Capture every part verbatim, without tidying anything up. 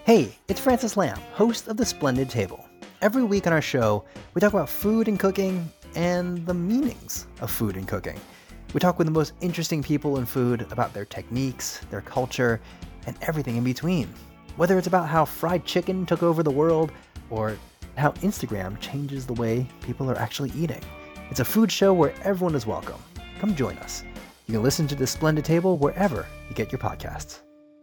Hey, it's Francis Lamb, host of The Splendid Table. Every week on our show, we talk about food and cooking and the meanings of food and cooking. We talk with the most interesting people in food about their techniques, their culture, and everything in between. Whether it's about how fried chicken took over the world or how Instagram changes the way people are actually eating. It's a food show where everyone is welcome. Come join us. You can listen to The Splendid Table wherever you get your podcasts.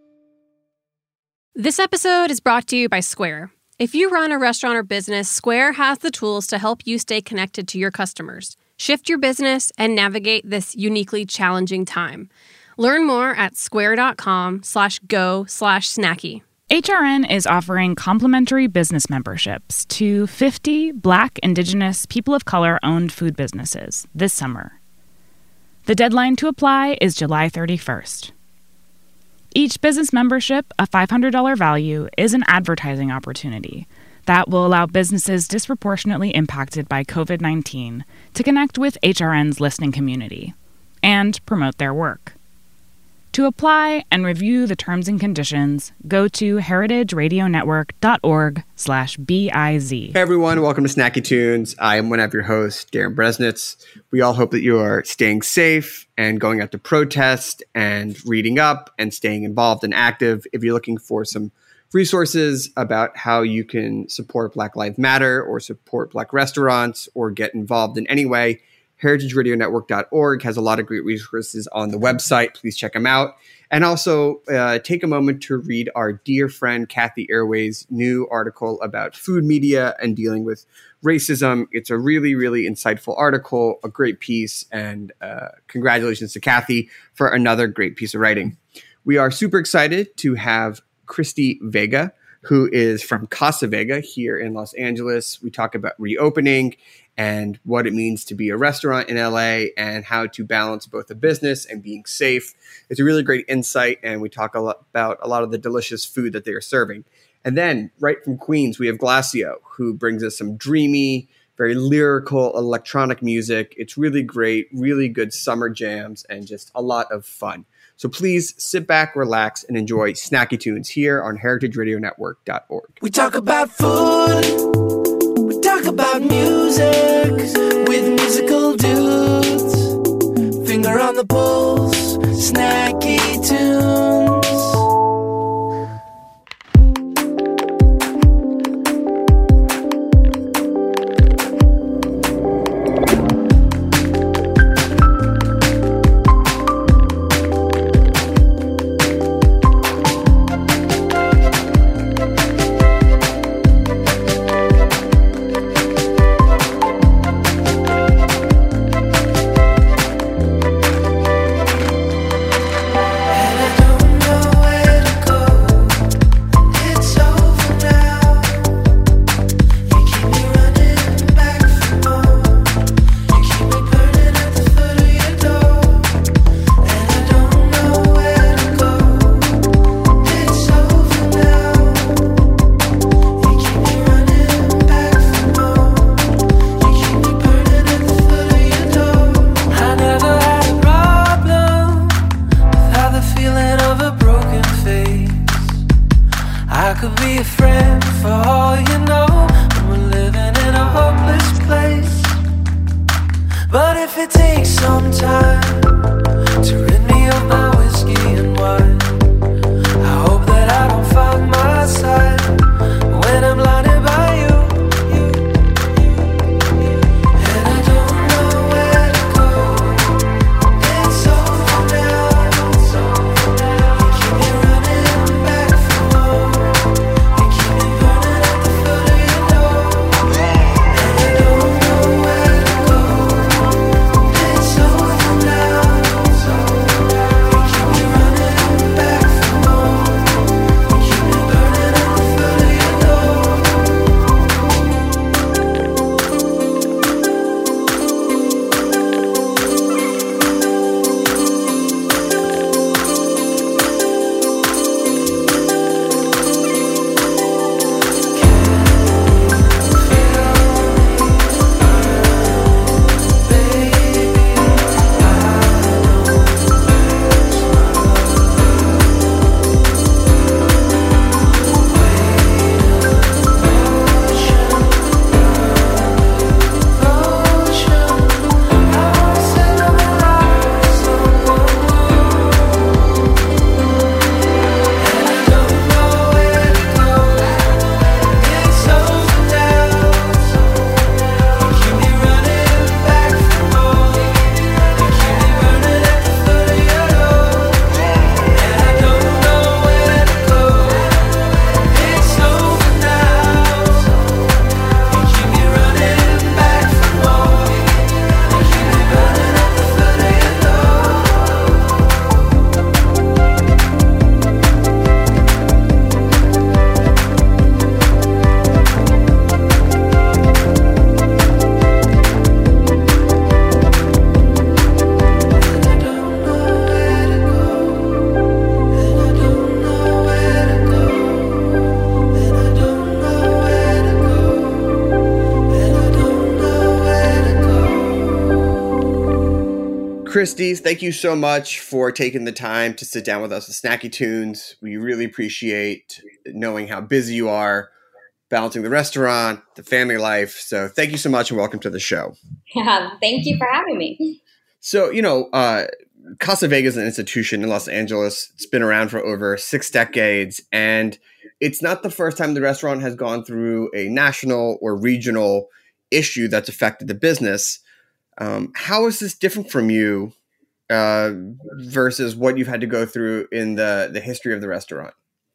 This episode is brought to you by Square. If you run a restaurant or business, Square has the tools to help you stay connected to your customers, shift your business, and navigate this uniquely challenging time. Learn more at square.com slash go slash snacky. H R N is offering complimentary business memberships to fifty Black, Indigenous, people of color-owned food businesses this summer. The deadline to apply is July thirty-first. Each business membership, a five hundred dollars value, is an advertising opportunity that will allow businesses disproportionately impacted by covid nineteen to connect with H R N's listening community and promote their work. To apply and review the terms and conditions, go to heritageradionetwork.org slash biz. Hey everyone, welcome to Snacky Tunes. I am one of your hosts, Darren Bresnitz. We all hope that you are staying safe and going out to protest and reading up and staying involved and active. If you're looking for some resources about how you can support Black Lives Matter or support Black restaurants or get involved in any way, heritage radio network dot org has a lot of great resources on the website. Please check them out. And also uh, take a moment to read our dear friend Cathy Erway's new article about food media and dealing with racism. It's a really, really insightful article, a great piece, and uh, congratulations to Cathy for another great piece of writing. We are super excited to have Christy Vega, who is from Casa Vega here in Los Angeles. We talk about reopening and what it means to be a restaurant in L A and how to balance both the business and being safe. It's a really great insight, and we talk a lot about a lot of the delicious food that they are serving. And then right from Queens, we have Glacio, who brings us some dreamy, very lyrical electronic music. It's really great, really good summer jams, and just a lot of fun. So please sit back, relax, and enjoy Snacky Tunes here on heritage radio network dot org. We talk about food. Talk about music with musical dudes. Finger on the pulse, Snacky Tunes. Christy, thank you so much for taking the time to sit down with us at Snacky Tunes. We really appreciate knowing how busy you are, balancing the restaurant, the family life. So thank you so much and welcome to the show. Yeah, thank you for having me. So, you know, uh, Casa Vega is an institution in Los Angeles. It's been around for over six decades, and it's not the first time the restaurant has gone through a national or regional issue that's affected the business. Um, how is this different from you uh, versus what you've had to go through in the, the history of the restaurant?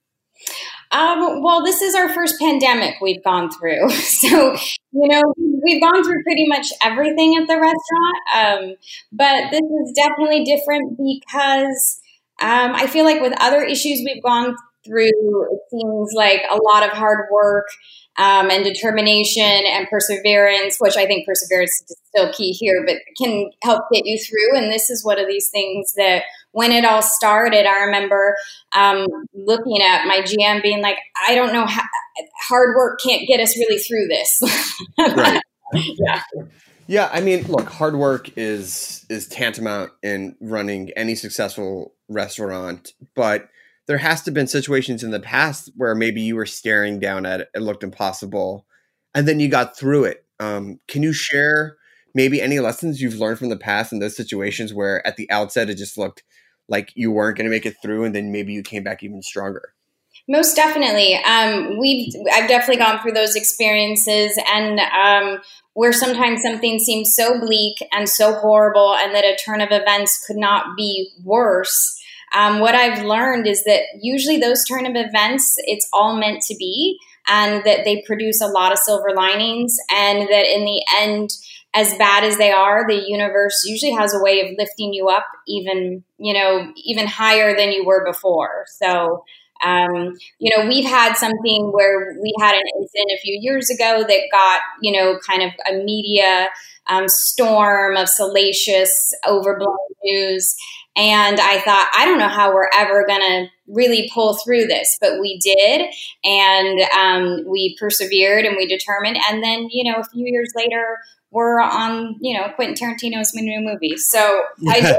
Um, well, this is our first pandemic we've gone through. So, you know, we've gone through pretty much everything at the restaurant. Um, but this is definitely different because um, I feel like with other issues we've gone through, it seems like a lot of hard work um, and determination and perseverance, which I think perseverance is still key here, but can help get you through. And this is one of these things that when it all started, I remember um, looking at my G M being like, I don't know, how, hard work can't get us really through this. Right. Yeah. Yeah, I mean, look, hard work is is tantamount in running any successful restaurant, but there has to have been situations in the past where maybe you were staring down at it, it looked impossible, and then you got through it. Um, can you share maybe any lessons you've learned from the past in those situations where at the outset it just looked like you weren't going to make it through, and then maybe you came back even stronger? Most definitely. Um, we've I've definitely gone through those experiences, and um, where sometimes something seems so bleak and so horrible, and that a turn of events could not be worse. Um, what I've learned is that usually those turn of events, it's all meant to be, and that they produce a lot of silver linings, and that in the end, as bad as they are, the universe usually has a way of lifting you up even, you know, even higher than you were before. So, um, you know, we've had something where we had an incident a few years ago that got, you know, kind of a media um, storm of salacious, overblown news. And I thought, I don't know how we're ever going to really pull through this, but we did. And um, we persevered and we determined. And then, you know, a few years later, we're on, you know, Quentin Tarantino's new movie. So I,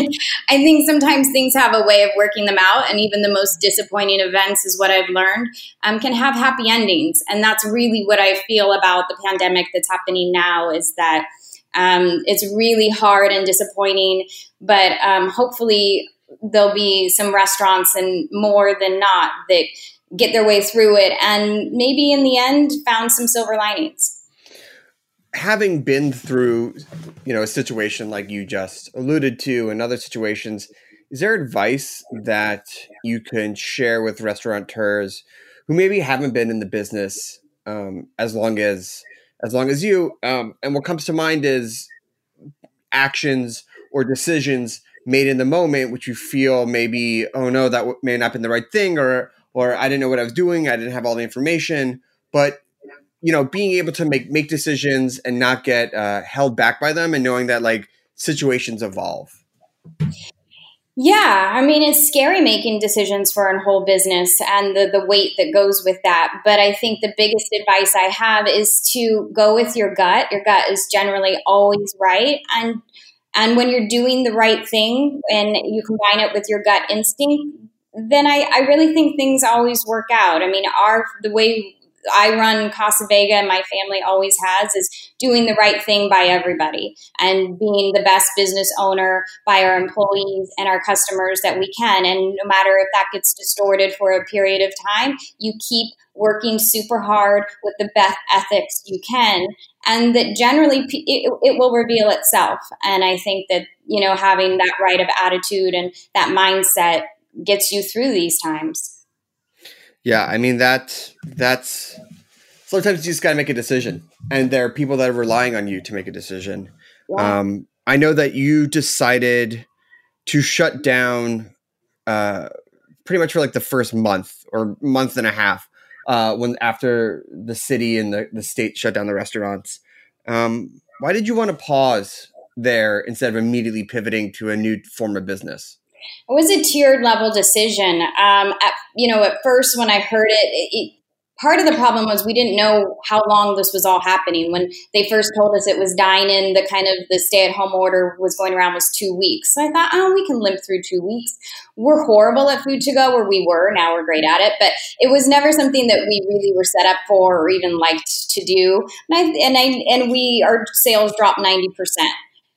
I think sometimes things have a way of working them out. And even the most disappointing events is what I've learned um, can have happy endings. And that's really what I feel about the pandemic that's happening now is that Um, it's really hard and disappointing, but um, hopefully there'll be some restaurants and more than not that get their way through it and maybe in the end found some silver linings. Having been through, you know, a situation like you just alluded to and other situations, is there advice that you can share with restaurateurs who maybe haven't been in the business um, as long as As long as you, um, and what comes to mind is actions or decisions made in the moment, which you feel maybe, oh no, that w- may not have been the right thing, or or I didn't know what I was doing, I didn't have all the information. But you know, being able to make make decisions and not get uh, held back by them, and knowing that like situations evolve. Yeah, I mean, it's scary making decisions for a whole business and the, the weight that goes with that. But I think the biggest advice I have is to go with your gut. Your gut is generally always right. And and when you're doing the right thing and you combine it with your gut instinct, then I, I really think things always work out. I mean, our the way I run Casa Vega and my family always has is doing the right thing by everybody and being the best business owner by our employees and our customers that we can. And no matter if that gets distorted for a period of time, you keep working super hard with the best ethics you can. And that generally it, it will reveal itself. And I think that, you know, having that right of attitude and that mindset gets you through these times. Yeah, I mean, that that's sometimes you just got to make a decision, and there are people that are relying on you to make a decision. Yeah. Um, I know that you decided to shut down uh, pretty much for like the first month or month and a half uh, when after the city and the, the state shut down the restaurants. Um, why did you want to pause there instead of immediately pivoting to a new form of business? It was a tiered level decision. Um, at, you know, at first when I heard it, it, part of the problem was we didn't know how long this was all happening. When they first told us it was dine-in, the kind of the stay-at-home order was going around was two weeks. So I thought, oh, we can limp through two weeks. We're horrible at food to go, or we were. Now we're great at it. But it was never something that we really were set up for or even liked to do. And I, and I, and we, our sales dropped ninety percent.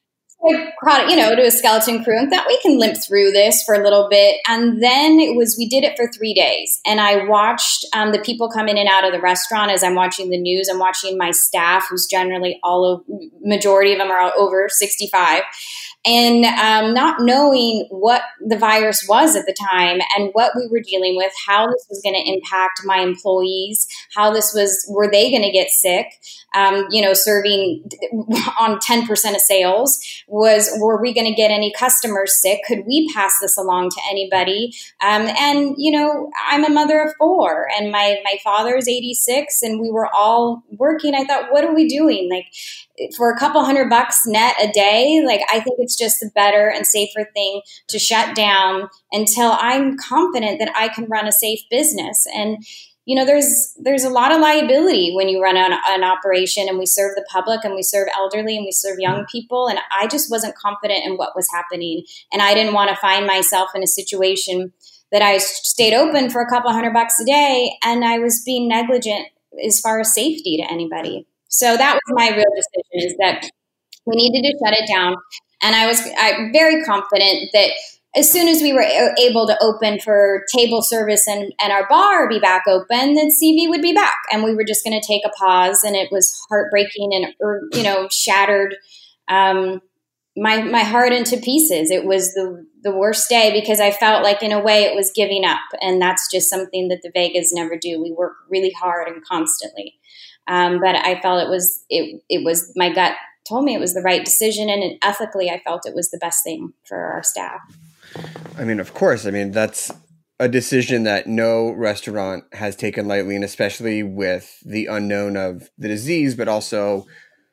I brought, you know, to a skeleton crew and thought we can limp through this for a little bit. And then it was, we did it for three days. And I watched um, the people come in and out of the restaurant as I'm watching the news. I'm watching my staff, who's generally all of, majority of them are over sixty-five. And um, not knowing what the virus was at the time and what we were dealing with, how this was going to impact my employees, how this was, were they going to get sick? Um, you know, serving on ten percent of sales, was, were we going to get any customers sick? Could we pass this along to anybody? Um, and, you know, I'm a mother of four and my, my father is eighty-six and we were all working. I thought, what are we doing? Like, for a couple hundred bucks net a day, like, I think it's just a better and safer thing to shut down until I'm confident that I can run a safe business. And, you know, there's there's a lot of liability when you run an, an operation, and we serve the public and we serve elderly and we serve young people. And I just wasn't confident in what was happening. And I didn't want to find myself in a situation that I stayed open for a couple hundred bucks a day and I was being negligent as far as safety to anybody. So that was my real decision, is that we needed to shut it down. And I was I, very confident that as soon as we were able to open for table service and, and our bar be back open, then C V would be back. And we were just going to take a pause. And it was heartbreaking and, or, you know, shattered um, my my heart into pieces. It was the, the worst day because I felt like, in a way, it was giving up. And that's just something that the Vegas never do. We work really hard and constantly. Um, but I felt it was, it, it was, my gut told me it was the right decision. And ethically, I felt it was the best thing for our staff. I mean, of course. I mean, that's a decision that no restaurant has taken lightly, and especially with the unknown of the disease, but also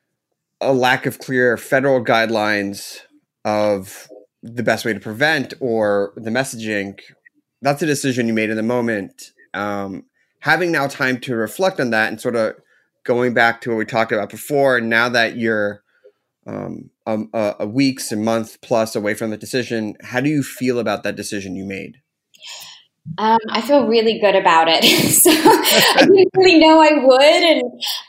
a lack of clear federal guidelines of the best way to prevent or the messaging. That's a decision you made in the moment. Um, having now time to reflect on that and sort of going back to what we talked about before, and now that you're um, um, a, a weeks and month plus away from the decision, how do you feel about that decision you made? Um, I feel really good about it. So I didn't really know I would, and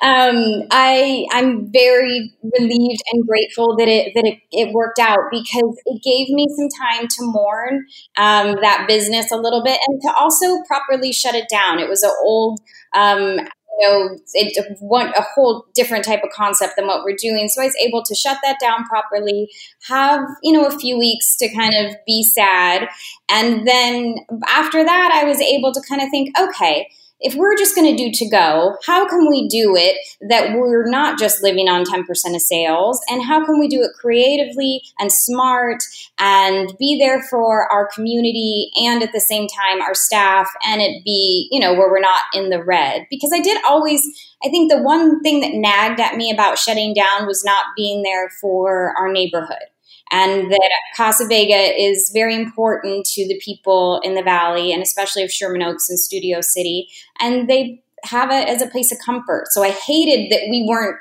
um, I I'm very relieved and grateful that it that it, it worked out, because it gave me some time to mourn um, that business a little bit and to also properly shut it down. It was an old. Um, You know, it one a whole different type of concept than what we're doing. So I was able to shut that down properly, have, you know, a few weeks to kind of be sad. And then after that, I was able to kind of think, okay, if we're just going to do to go, how can we do it that we're not just living on ten percent of sales? And how can we do it creatively and smart and be there for our community and at the same time our staff, and it be, you know, where we're not in the red? Because I did always, I think the one thing that nagged at me about shutting down was not being there for our neighborhood. And that Casa Vega is very important to the people in the Valley, and especially of Sherman Oaks and Studio City. And they have it as a place of comfort. So I hated that we weren't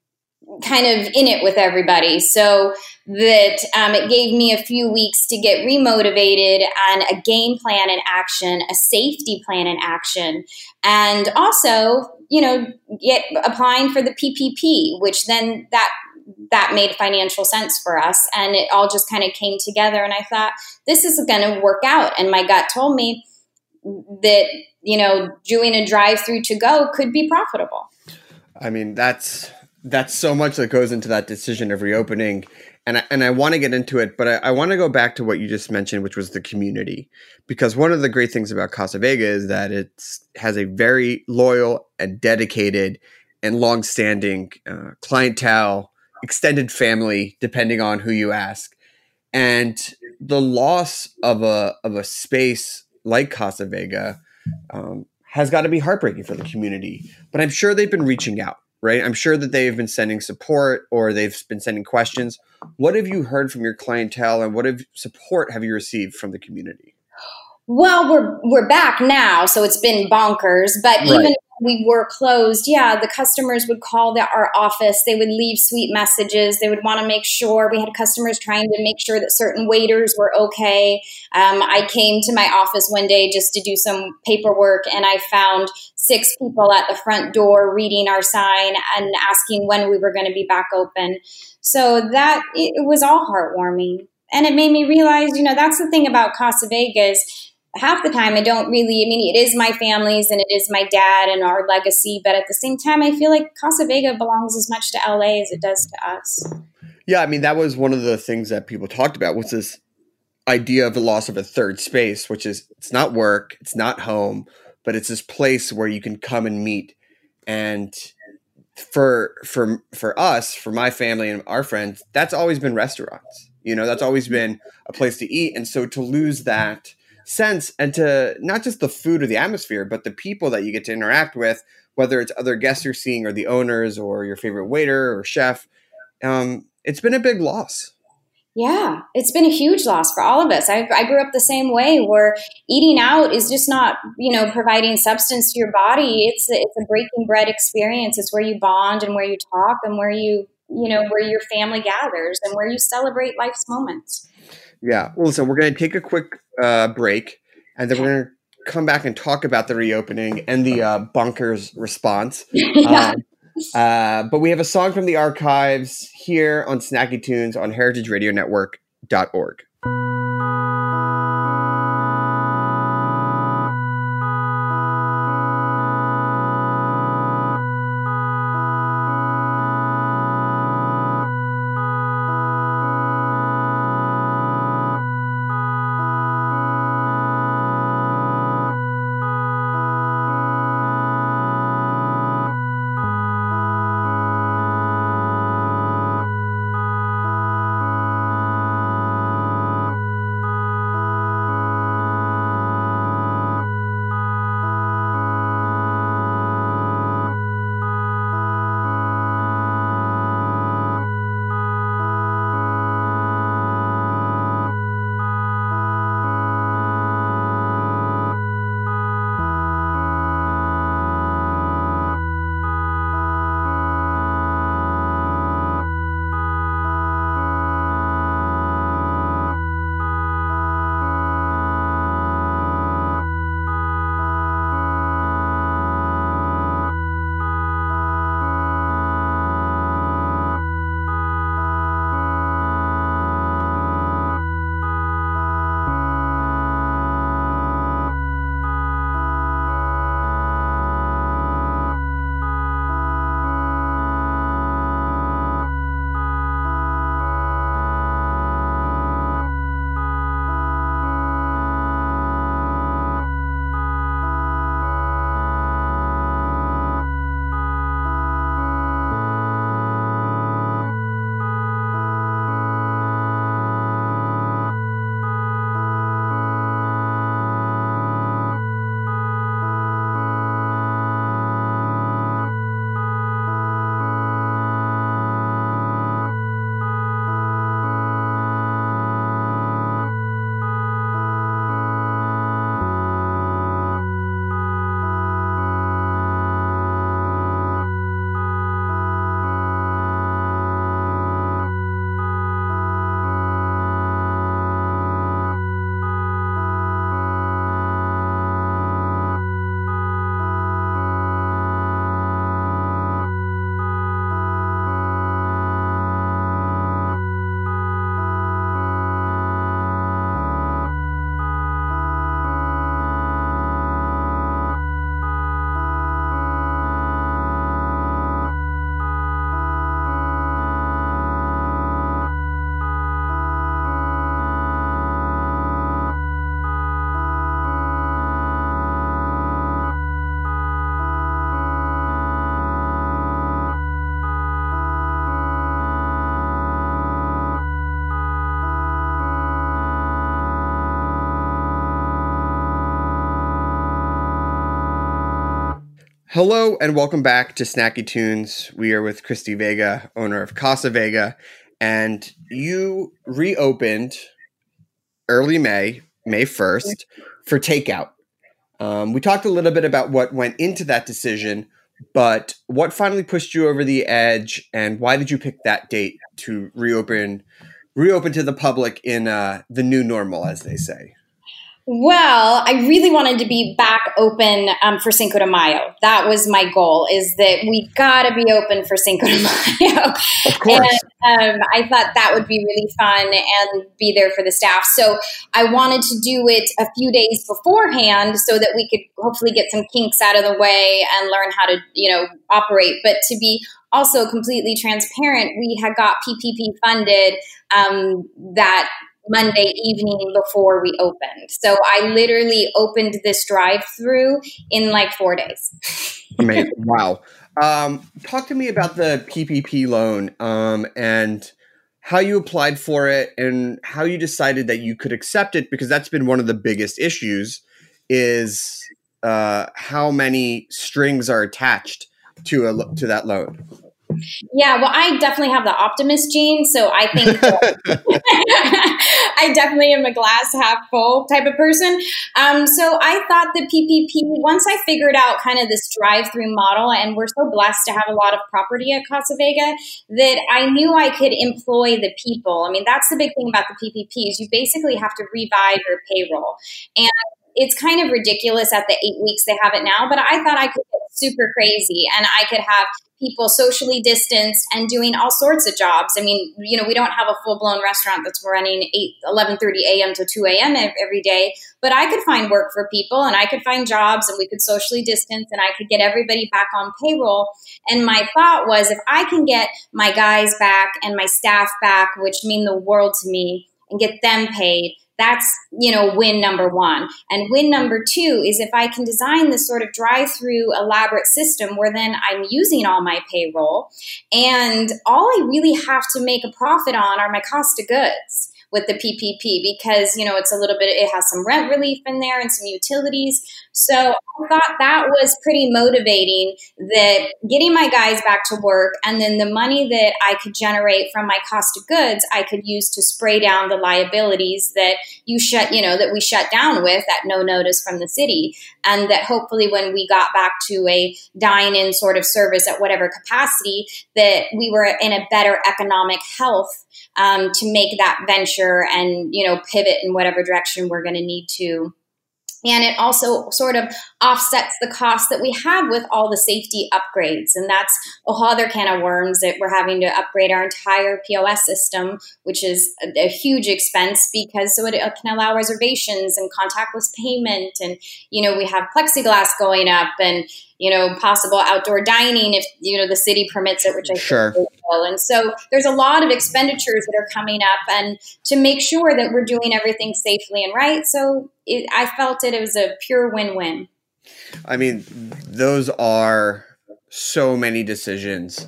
kind of in it with everybody. So that um, it gave me a few weeks to get remotivated and a game plan in action, a safety plan in action. And also, you know, get applying for the P P P, which then that that made financial sense for us. And it all just kind of came together. And I thought, this is going to work out. And my gut told me that, you know, doing a drive-through to go could be profitable. I mean, that's, that's so much that goes into that decision of reopening. And I, and I want to get into it, but I, I want to go back to what you just mentioned, which was the community. Because one of the great things about Casa Vega is that it has a very loyal and dedicated and long-standing uh, clientele, extended family, depending on who you ask. And the loss of a of a space like Casa Vega um, has got to be heartbreaking for the community. But I'm sure they've been reaching out, right? I'm sure that they've been sending support, or they've been sending questions. What have you heard from your clientele, and what have, support have you received from the community? Well, we're we're back now, so it's been bonkers. But right. even we were closed, yeah, the customers would call the, our office. They would leave sweet messages. They would want to make sure. We had customers trying to make sure that certain waiters were okay. Um, I came to my office one day just to do some paperwork, and I found six people at the front door reading our sign and asking when we were going to be back open. So that, it was all heartwarming. And it made me realize, you know, that's the thing about Casa Vega is half the time I don't really, I mean, it is my family's and it is my dad and our legacy. But at the same time, I feel like Casa Vega belongs as much to L A as it does to us. Yeah, I mean, that was one of the things that people talked about was this idea of the loss of a third space, which is it's not work, it's not home, but it's this place where you can come and meet. And for for for us, for my family and our friends, that's always been restaurants. You know, that's always been a place to eat. And so to lose that sense and to not just the food or the atmosphere, but the people that you get to interact with, whether it's other guests you're seeing or the owners or your favorite waiter or chef, um, it's been a big loss. Yeah, it's been a huge loss for all of us. I, I grew up the same way where eating out is just not, you know, providing substance to your body. It's a, it's a breaking bread experience. It's where you bond and where you talk and where you, you know, where your family gathers and where you celebrate life's moments. Yeah. Well, listen, we're going to take a quick uh, break, and then we're going to come back and talk about the reopening and the uh, bonkers response. Yeah. Um, uh, but we have a song from the archives here on Snacky Tunes on heritage radio network dot org. Hello and welcome back to Snacky Tunes. We are with Christy Vega, owner of Casa Vega, and you reopened early May, May first, for takeout. Um, we talked a little bit about what went into that decision, but what finally pushed you over the edge, and why did you pick that date to reopen reopen to the public in uh, the new normal, as they say? Well, I really wanted to be back open um, for Cinco de Mayo. That was my goal, is that we got to be open for Cinco de Mayo. Of course. And um, I thought that would be really fun and be there for the staff. So I wanted to do it a few days beforehand so that we could hopefully get some kinks out of the way and learn how to, you know, operate. But to be also completely transparent, we had got P P P funded um, that Monday evening before we opened. So I literally opened this drive-through in like four days. Amazing. Wow. Um, talk to me about the P P P loan um, and how you applied for it and how you decided that you could accept it, because that's been one of the biggest issues is uh, how many strings are attached to a to that loan. Yeah, well, I definitely have the optimist gene, so I think I definitely am a glass half full type of person. Um, so I thought the P P P, once I figured out kind of this drive-through model, and we're so blessed to have a lot of property at Casa Vega, that I knew I could employ the people. I mean, that's the big thing about the P P P is you basically have to revive your payroll. And it's kind of ridiculous at the eight weeks they have it now, but I thought I could get super crazy and I could have people socially distanced and doing all sorts of jobs. I mean, you know, we don't have a full-blown restaurant that's running eight, eleven thirty a.m. to two a.m. every day, but I could find work for people and I could find jobs and we could socially distance and I could get everybody back on payroll. And my thought was, if I can get my guys back and my staff back, which mean the world to me, and get them paid, that's, you know, win number one. And win number two is if I can design this sort of drive-through elaborate system where then I'm using all my payroll and all I really have to make a profit on are my cost of goods with the P P P, because, you know, it's a little bit, it has some rent relief in there and some utilities. So I thought that was pretty motivating, that getting my guys back to work and then the money that I could generate from my cost of goods, I could use to spray down the liabilities that you shut, you know, that we shut down with at no notice from the city. And that hopefully when we got back to a dine-in sort of service at whatever capacity, that we were in a better economic health um, to make that venture and, you know, pivot in whatever direction we're going to need to. And it also sort of offsets the cost that we have with all the safety upgrades. And that's a whole other can of worms, that we're having to upgrade our entire P O S system, which is a, a huge expense, because so it can allow reservations and contactless payment. And, you know, we have plexiglass going up and, you know, possible outdoor dining if, you know, the city permits it, which I Sure. think they will. And so there's a lot of expenditures that are coming up, and to make sure that we're doing everything safely and right. So it, I felt it, it was a pure win-win. I mean, those are so many decisions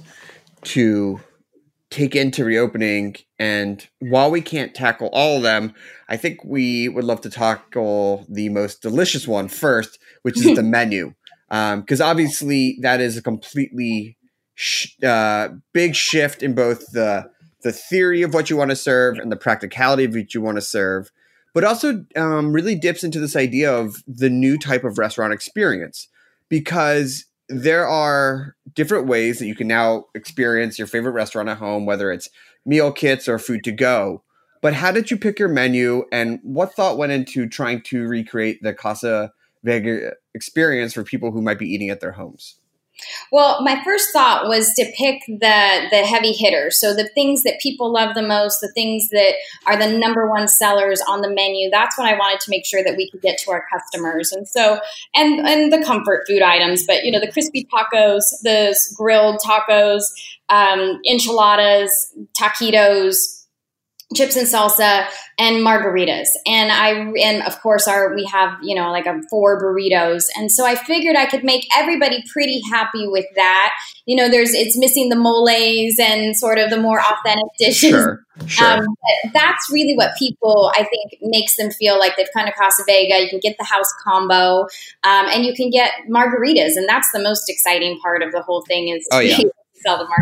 to take into reopening. And while we can't tackle all of them, I think we would love to tackle the most delicious one first, which is the menu. Because um, obviously that is a completely sh- uh, big shift in both the the theory of what you want to serve and the practicality of what you want to serve, but also um, really dips into this idea of the new type of restaurant experience, because there are different ways that you can now experience your favorite restaurant at home, whether it's meal kits or food to go. But how did you pick your menu, and what thought went into trying to recreate the Casa Vega experience for people who might be eating at their homes? Well, my first thought was to pick the the heavy hitters. So the things that people love the most, the things that are the number one sellers on the menu. That's what I wanted to make sure that we could get to our customers. And so, and, and the comfort food items, but, you know, the crispy tacos, the grilled tacos, um, enchiladas, taquitos, chips and salsa, and margaritas. And I, and of course our, we have, you know, like a four burritos. And so I figured I could make everybody pretty happy with that. You know, there's, it's missing the moles and sort of the more authentic dishes. Sure, sure. Um, but that's really what people, I think, makes them feel like they've come to Casa Vega. You can get the house combo, um, and you can get margaritas. And that's the most exciting part of the whole thing is oh, yeah. sell the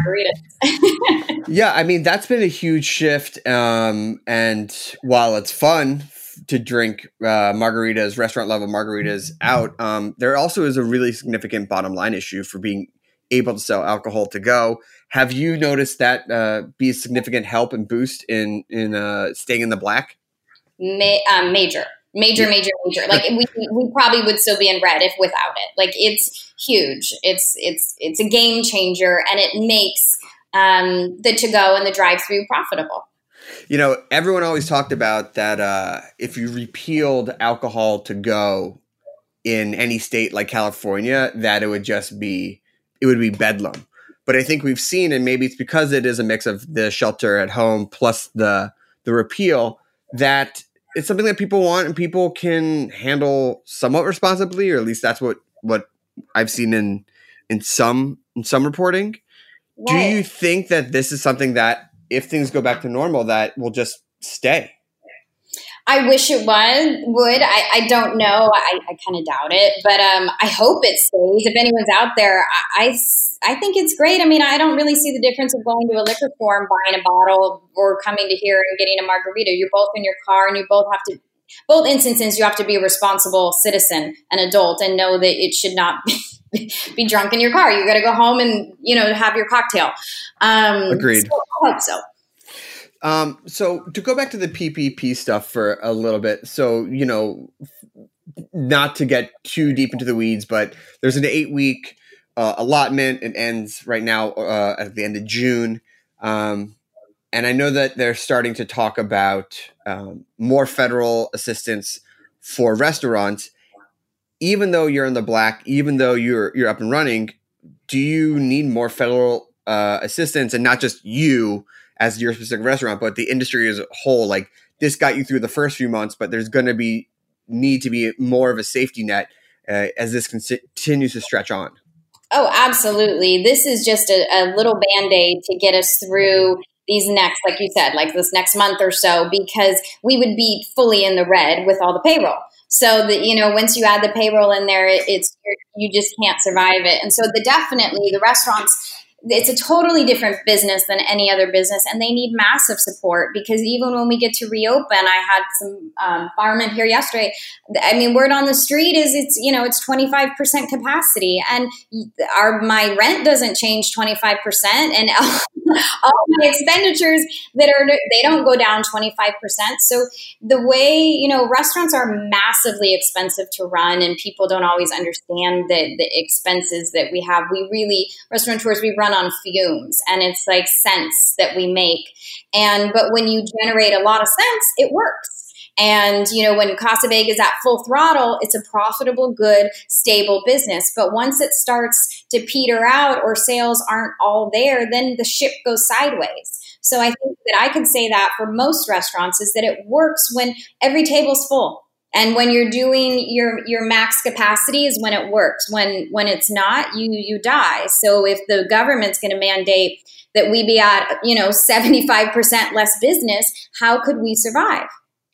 margaritas. Yeah, I mean, that's been a huge shift. Um, and while it's fun, to drink uh, margaritas, restaurant level margaritas out, um, there also is a really significant bottom line issue for being able to sell alcohol to go. Have you noticed that uh, be a significant help and boost in in uh, staying in the black? Ma- um, major, major, major, major. Like we we probably would still be in red if without it. Like it's huge. It's it's it's a game changer, and it makes um, the to go and the drive through profitable. You know, everyone always talked about that uh, if you repealed alcohol to go in any state like California, that it would just be, it would be bedlam. But I think we've seen, and maybe it's because it is a mix of the shelter at home plus the the repeal, that it's something that people want and people can handle somewhat responsibly, or at least that's what, what I've seen in in some in some reporting. Right. Do you think that this is something that, if things go back to normal, that will just stay? I wish it was, would. I, I don't know. I, I kind of doubt it, but um, I hope it stays. If anyone's out there, I, I, I think it's great. I mean, I don't really see the difference of going to a liquor store and buying a bottle or coming to here and getting a margarita. You're both in your car, and you both have to, both instances, you have to be a responsible citizen, an adult, and know that it should not be, be drunk in your car. You got to go home and, you know, have your cocktail. Um, Agreed. So I hope so. Um, so to go back to the P P P stuff for a little bit. So, you know, not to get too deep into the weeds, but there's an eight week uh, allotment. It ends right now uh, at the end of June. Um, and I know that they're starting to talk about um, more federal assistance for restaurants. Even though you're in the black, even though you're you're up and running, do you need more federal uh, assistance, and not just you as your specific restaurant, but the industry as a whole? Like, this got you through the first few months, but there's going to be need to be more of a safety net uh, as this con- continues to stretch on. Oh, absolutely. This is just a, a little Band-Aid to get us through these next, like you said, like this next month or so, because we would be fully in the red with all the payroll. So that, you know, once you add the payroll in there, it, it's, you just can't survive it. And so the definitely the restaurants, it's a totally different business than any other business, and they need massive support, because even when we get to reopen, I had some um, firemen here yesterday. I mean, word on the street is it's, you know, it's twenty-five percent capacity, and our, my rent doesn't change twenty-five percent, and all my expenditures that are, they don't go down twenty-five percent. So the way, you know, restaurants are massively expensive to run, and people don't always understand the, the expenses that we have. We really, restaurateurs, we run on fumes, and it's like cents that we make. And, but when you generate a lot of cents, it works. And, you know, when Casa Vega is at full throttle, it's a profitable, good, stable business. But once it starts to peter out or sales aren't all there, then the ship goes sideways. So I think that I could say that for most restaurants is that it works when every table's full. And when you're doing your, your max capacity is when it works. When when it's not, you you die. So if the government's going to mandate that we be at, you know, seventy-five percent less business, how could we survive?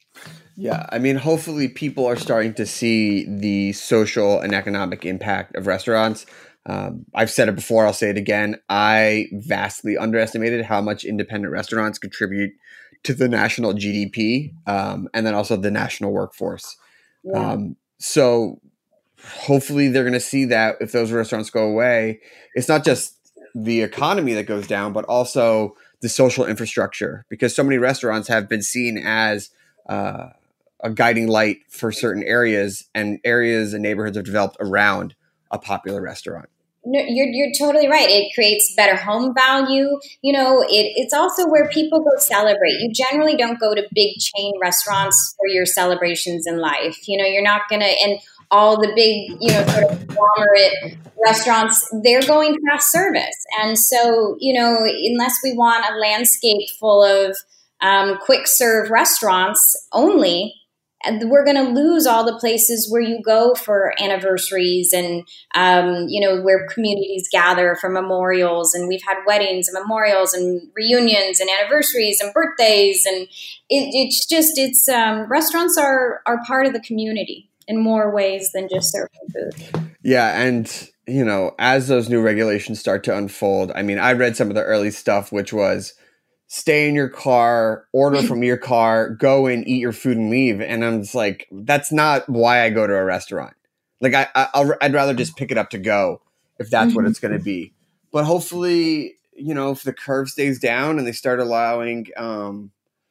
Yeah, I mean, hopefully people are starting to see the social and economic impact of restaurants. Um, I've said it before, I'll say it again. I vastly underestimated how much independent restaurants contribute to the national G D P, um, and then also the national workforce. Yeah. Um, so hopefully they're going to see that if those restaurants go away, it's not just the economy that goes down, but also the social infrastructure, because so many restaurants have been seen as uh, a guiding light for certain areas, and areas and neighborhoods have developed around a popular restaurant. No, you're you're totally right. It creates better home value. You know, it, it's also where people go celebrate. You generally don't go to big chain restaurants for your celebrations in life. You know, you're not going to, and all the big, you know, sort of conglomerate restaurants, they're going fast service. And so, you know, unless we want a landscape full of um, quick serve restaurants only, and we're going to lose all the places where you go for anniversaries and, um, you know, where communities gather for memorials. And we've had weddings and memorials and reunions and anniversaries and birthdays. And it, it's just, it's, um, restaurants are, are part of the community in more ways than just serving food. Yeah. And, you know, as those new regulations start to unfold, I mean, I read some of the early stuff, which was stay in your car, order from your car, go and eat your food and leave. And I'm just like, that's not why I go to a restaurant. Like I, I I'll, I'd rather just pick it up to go if that's what it's going to be. But hopefully, you know, if the curve stays down and they start allowing um,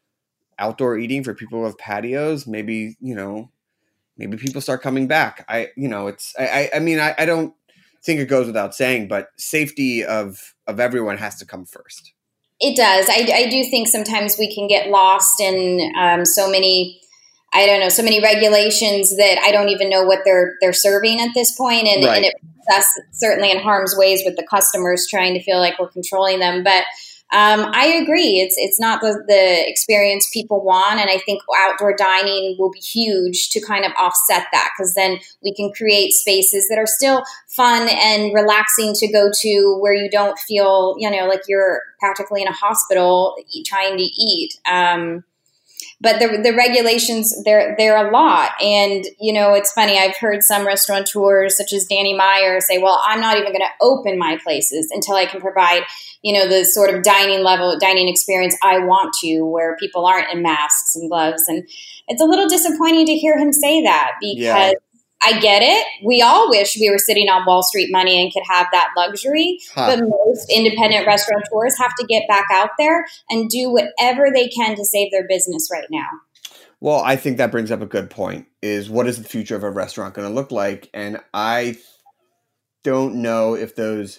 outdoor eating for people with patios, maybe, you know, maybe people start coming back. I, you know, it's, I, I mean, I, I don't think it goes without saying, but safety of, of everyone has to come first. It does. I, I do think sometimes we can get lost in um, so many, I don't know, so many regulations that I don't even know what they're they're serving at this point. And, right. and it puts us certainly in harm's ways with the customers trying to feel like we're controlling them. But um, I agree. It's it's not the, the experience people want. And I think outdoor dining will be huge to kind of offset that, because then we can create spaces that are still fun and relaxing to go to, where you don't feel, you know, like you're practically in a hospital trying to eat. Um, but the the regulations, they're, they're a lot. And, you know, it's funny. I've heard some restaurateurs such as Danny Meyer say, well, I'm not even going to open my places until I can provide, you know, the sort of dining level, dining experience I want to, where people aren't in masks and gloves. And it's a little disappointing to hear him say that, because yeah. I get it. We all wish we were sitting on Wall Street money and could have that luxury. Huh. But most independent restaurateurs have to get back out there and do whatever they can to save their business right now. Well, I think that brings up a good point, is what is the future of a restaurant going to look like? And I don't know if those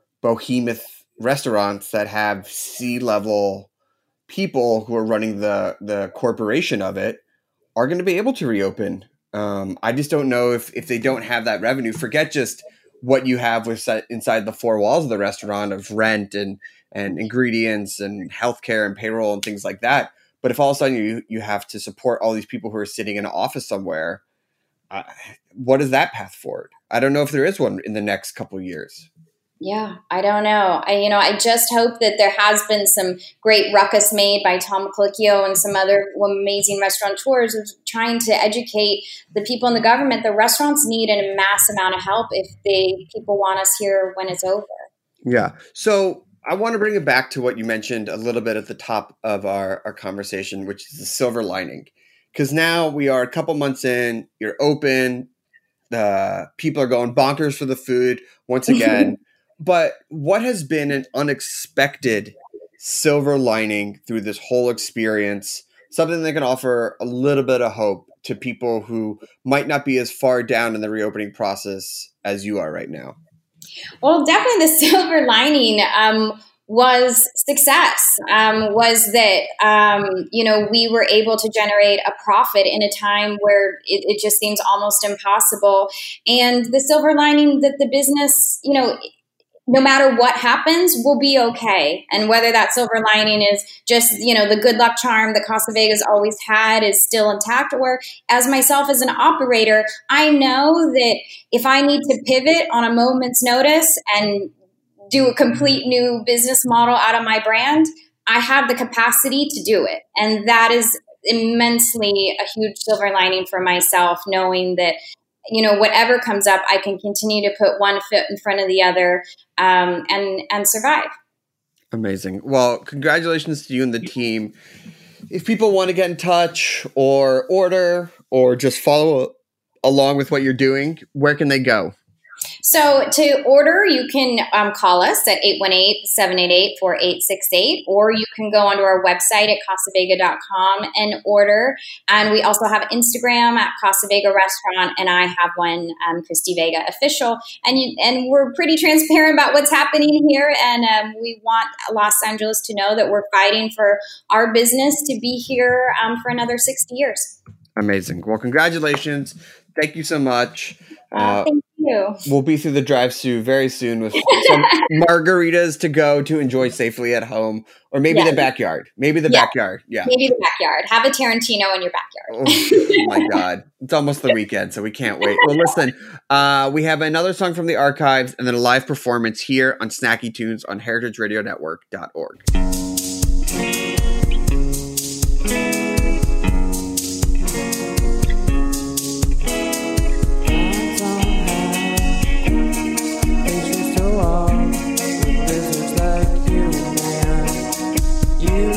behemoth restaurants that have C-level people who are running the, the corporation of it are going to be able to reopen. Um, I just don't know if, if they don't have that revenue. Forget just what you have with inside the four walls of the restaurant of rent and, and ingredients and healthcare and payroll and things like that. But if all of a sudden you, you have to support all these people who are sitting in an office somewhere, uh, what is that path forward? I don't know if there is one in the next couple of years. Yeah, I don't know. I, you know, I just hope that there has been some great ruckus made by Tom Colicchio and some other amazing restaurateurs of trying to educate the people in the government. The restaurants need a mass amount of help if they people want us here when it's over. Yeah. So I want to bring it back to what you mentioned a little bit at the top of our, our conversation, which is the silver lining. Because now we are a couple months in, you're open, the people are going bonkers for the food once again. But what has been an unexpected silver lining through this whole experience, something that can offer a little bit of hope to people who might not be as far down in the reopening process as you are right now? Well, definitely the silver lining um, was success, um, was that, um, you know, we were able to generate a profit in a time where it, it just seems almost impossible. And the silver lining that the business, you know, no matter what happens, we'll be okay. And whether that silver lining is just, you know, the good luck charm that Casa Vega's always had is still intact, or as myself as an operator, I know that if I need to pivot on a moment's notice and do a complete new business model out of my brand, I have the capacity to do it. And that is immensely a huge silver lining for myself, knowing that, you know, whatever comes up, I can continue to put one foot in front of the other um, and and survive. Amazing. Well, congratulations to you and the team. If people want to get in touch or order or just follow along with what you're doing, where can they go? So to order, you can um, call us at eight one eight, seven eight eight, four eight six eight, or you can go onto our website at casa vega dot com and order. And we also have Instagram at Casa Vega Restaurant, and I have one, um, Christy Vega Official. And you, and we're pretty transparent about what's happening here, and um, we want Los Angeles to know that we're fighting for our business to be here um, for another sixty years. Amazing. Well, congratulations. Thank you so much. Uh, uh, thank you. We'll be through the drive-thru very soon with some margaritas to go to enjoy safely at home, or maybe yeah. the backyard. Maybe the yeah. backyard. Yeah. Maybe the backyard. Have a Tarantino in your backyard. Oh my God. It's almost the weekend, so we can't wait. Well, listen, uh, we have another song from the archives and then a live performance here on Snacky Tunes on heritage radio network dot org. You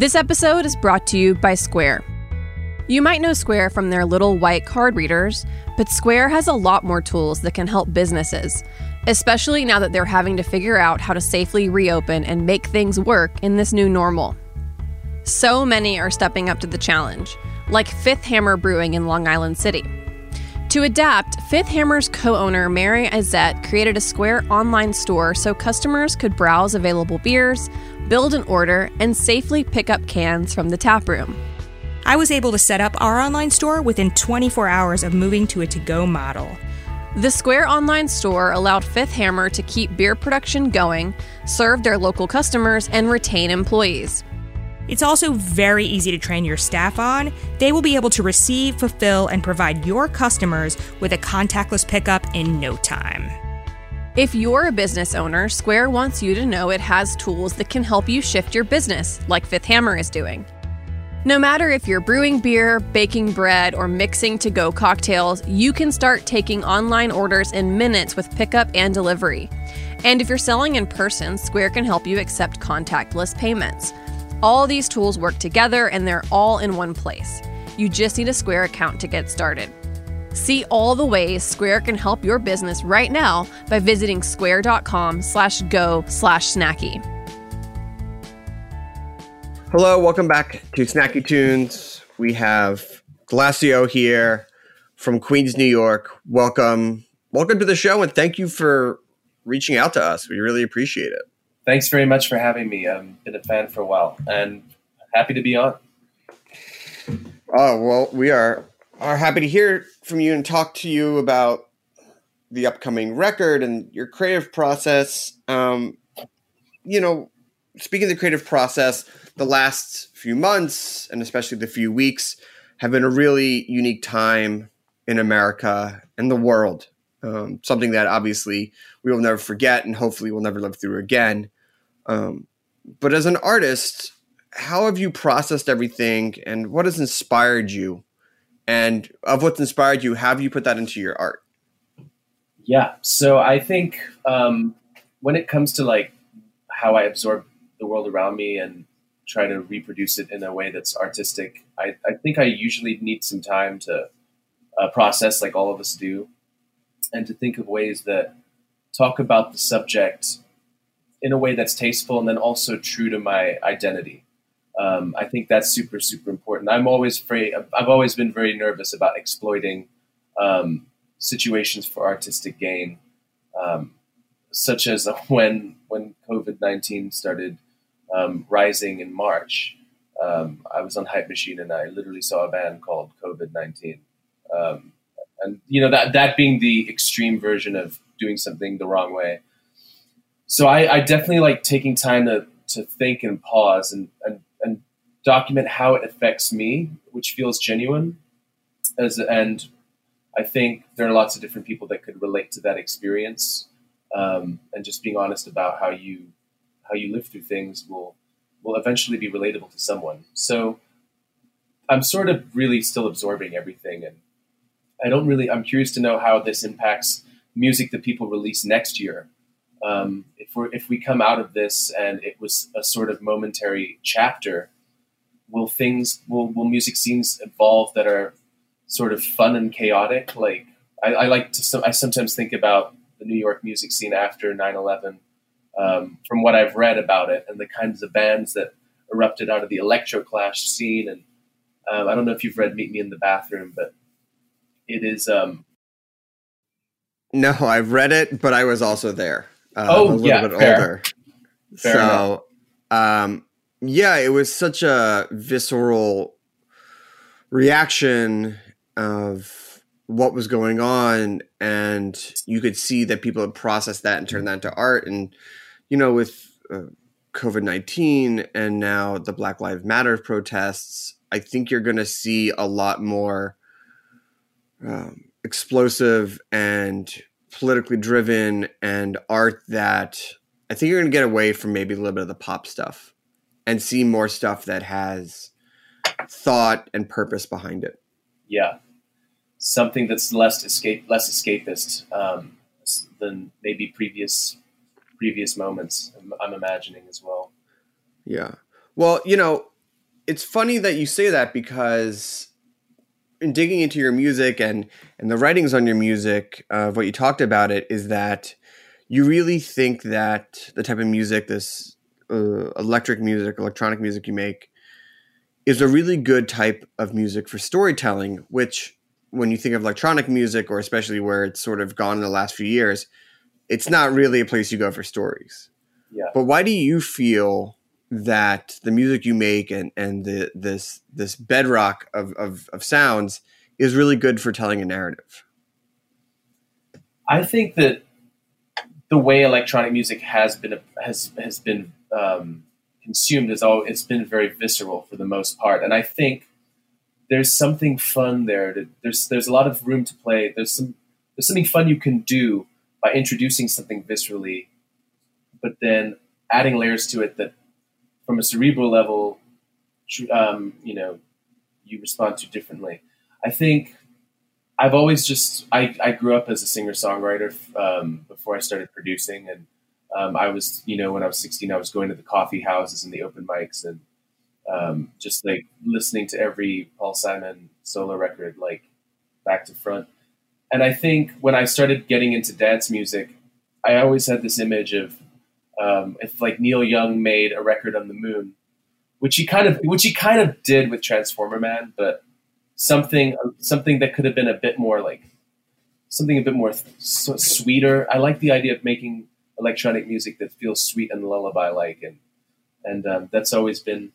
This episode is brought to you by Square. You might know Square from their little white card readers, but Square has a lot more tools that can help businesses, especially now that they're having to figure out how to safely reopen and make things work in this new normal. So many are stepping up to the challenge, like Fifth Hammer Brewing in Long Island City. To adapt, Fifth Hammer's co-owner Mary Izette created a Square online store so customers could browse available beers, build an order, and safely pick up cans from the tap room. I was able to set up our online store within twenty-four hours of moving to a to-go model. The Square online store allowed Fifth Hammer to keep beer production going, serve their local customers, and retain employees. It's also very easy to train your staff on. They will be able to receive, fulfill, and provide your customers with a contactless pickup in no time. If you're a business owner, Square wants you to know it has tools that can help you shift your business, like Fifth Hammer is doing. No matter if you're brewing beer, baking bread, or mixing to-go cocktails, you can start taking online orders in minutes with pickup and delivery. And if you're selling in person, Square can help you accept contactless payments. All these tools work together and they're all in one place. You just need a Square account to get started. See all the ways Square can help your business right now by visiting square.com slash go slash snacky. Hello, welcome back to Snacky Tunes. We have Glacio here from Queens, New York. Welcome. Welcome to the show and thank you for reaching out to us. We really appreciate it. Thanks very much for having me. I've been a fan for a while and happy to be on. Oh, well, we are, are happy to hear from you and talk to you about the upcoming record and your creative process. Um, you know, speaking of the creative process, the last few months and especially the few weeks have been a really unique time in America and the world. Um, something that obviously we will never forget and hopefully we'll never live through again. Um, but as an artist, how have you processed everything and what has inspired you? And of what's inspired you, how have you put that into your art? Yeah, so I think um, when it comes to like how I absorb the world around me and try to reproduce it in a way that's artistic, I, I think I usually need some time to uh, process like all of us do. And to think of ways that talk about the subject in a way that's tasteful and then also true to my identity. Um, I think that's super, super important. I'm always afraid, I've always been very nervous about exploiting um, situations for artistic gain, um, such as when when COVID nineteen started um, rising in March. Um, I was on Hype Machine and I literally saw a band called COVID nineteen. Um, And, you know, that, that being the extreme version of doing something the wrong way. So I, I definitely like taking time to, to think and pause and, and, and document how it affects me, which feels genuine. As, and I think there are lots of different people that could relate to that experience. Um, and just being honest about how you, how you live through things will, will eventually be relatable to someone. So I'm sort of really still absorbing everything, and I don't really, I'm curious to know how this impacts music that people release next year. Um, if we're, if we come out of this and it was a sort of momentary chapter, will things, will, will music scenes evolve that are sort of fun and chaotic? Like I, I like to, I sometimes think about the New York music scene after nine eleven, um, from what I've read about it and the kinds of bands that erupted out of the electroclash scene. And um, I don't know if you've read Meet Me in the Bathroom, but it is. Um, no, I've read it, but I was also there. Uh, oh, a little yeah, bit fair. older. Fair so, um, yeah, it was such a visceral reaction of what was going on, and you could see that people had processed that and turned that into art. And you know, with uh, COVID nineteen and now the Black Lives Matter protests, I think you're going to see a lot more Um, explosive and politically driven and art that I think you're going to get away from maybe a little bit of the pop stuff and see more stuff that has thought and purpose behind it. Yeah. Something that's less escape, less escapist um, than maybe previous, previous moments I'm, I'm imagining as well. Yeah. Well, you know, it's funny that you say that, because in digging into your music and, and the writings on your music, uh, of what you talked about it, is that you really think that the type of music, this uh, electric music, electronic music you make, is a really good type of music for storytelling, which when you think of electronic music, or especially where it's sort of gone in the last few years, it's not really a place you go for stories. Yeah. But why do you feel that the music you make and, and the, this this bedrock of, of, of sounds is really good for telling a narrative? I think that the way electronic music has been has has been um, consumed is all it's been very visceral for the most part, and I think there's something fun there. To, there's there's a lot of room to play. There's some there's something fun you can do by introducing something viscerally, but then adding layers to it that, from a cerebral level, um, you know, you respond to differently. I think I've always just, I, I grew up as a singer-songwriter um, before I started producing. And um, I was, you know, when I was sixteen, I was going to the coffee houses and the open mics and um, just like listening to every Paul Simon solo record, like back to front. And I think when I started getting into dance music, I always had this image of, Um, if like Neil Young made a record on the moon, which he kind of, which he kind of did with Transformer Man, but something, something that could have been a bit more like something a bit more th- so sweeter. I like the idea of making electronic music that feels sweet and lullaby-like, and and um, that's always been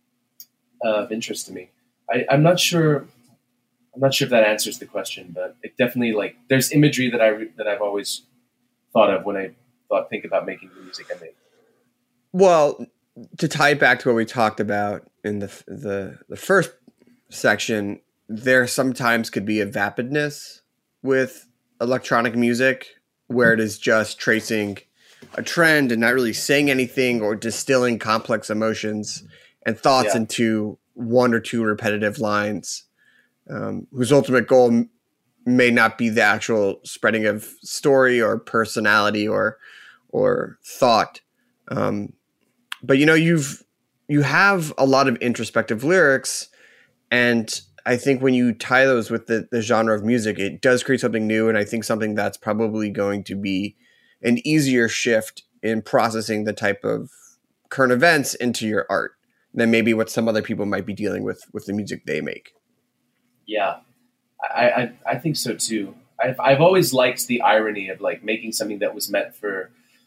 uh, of interest to me. I, I'm not sure. I'm not sure if that answers the question, but it definitely like there's imagery that I re- that I've always thought of when I thought think about making the music I make. Well, to tie it back to what we talked about in the the the first section, there sometimes could be a vapidness with electronic music where it is just tracing a trend and not really saying anything or distilling complex emotions and thoughts Yeah. into one or two repetitive lines, um, whose ultimate goal m- may not be the actual spreading of story or personality or or thought. Um, but, you know, you've you have a lot of introspective lyrics, and I think when you tie those with the, the genre of music, it does create something new, and I think something that's probably going to be an easier shift in processing the type of current events into your art than maybe what some other people might be dealing with with the music they make. Yeah, I, I, I think so too. I've, I've always liked the irony of like making something that was meant for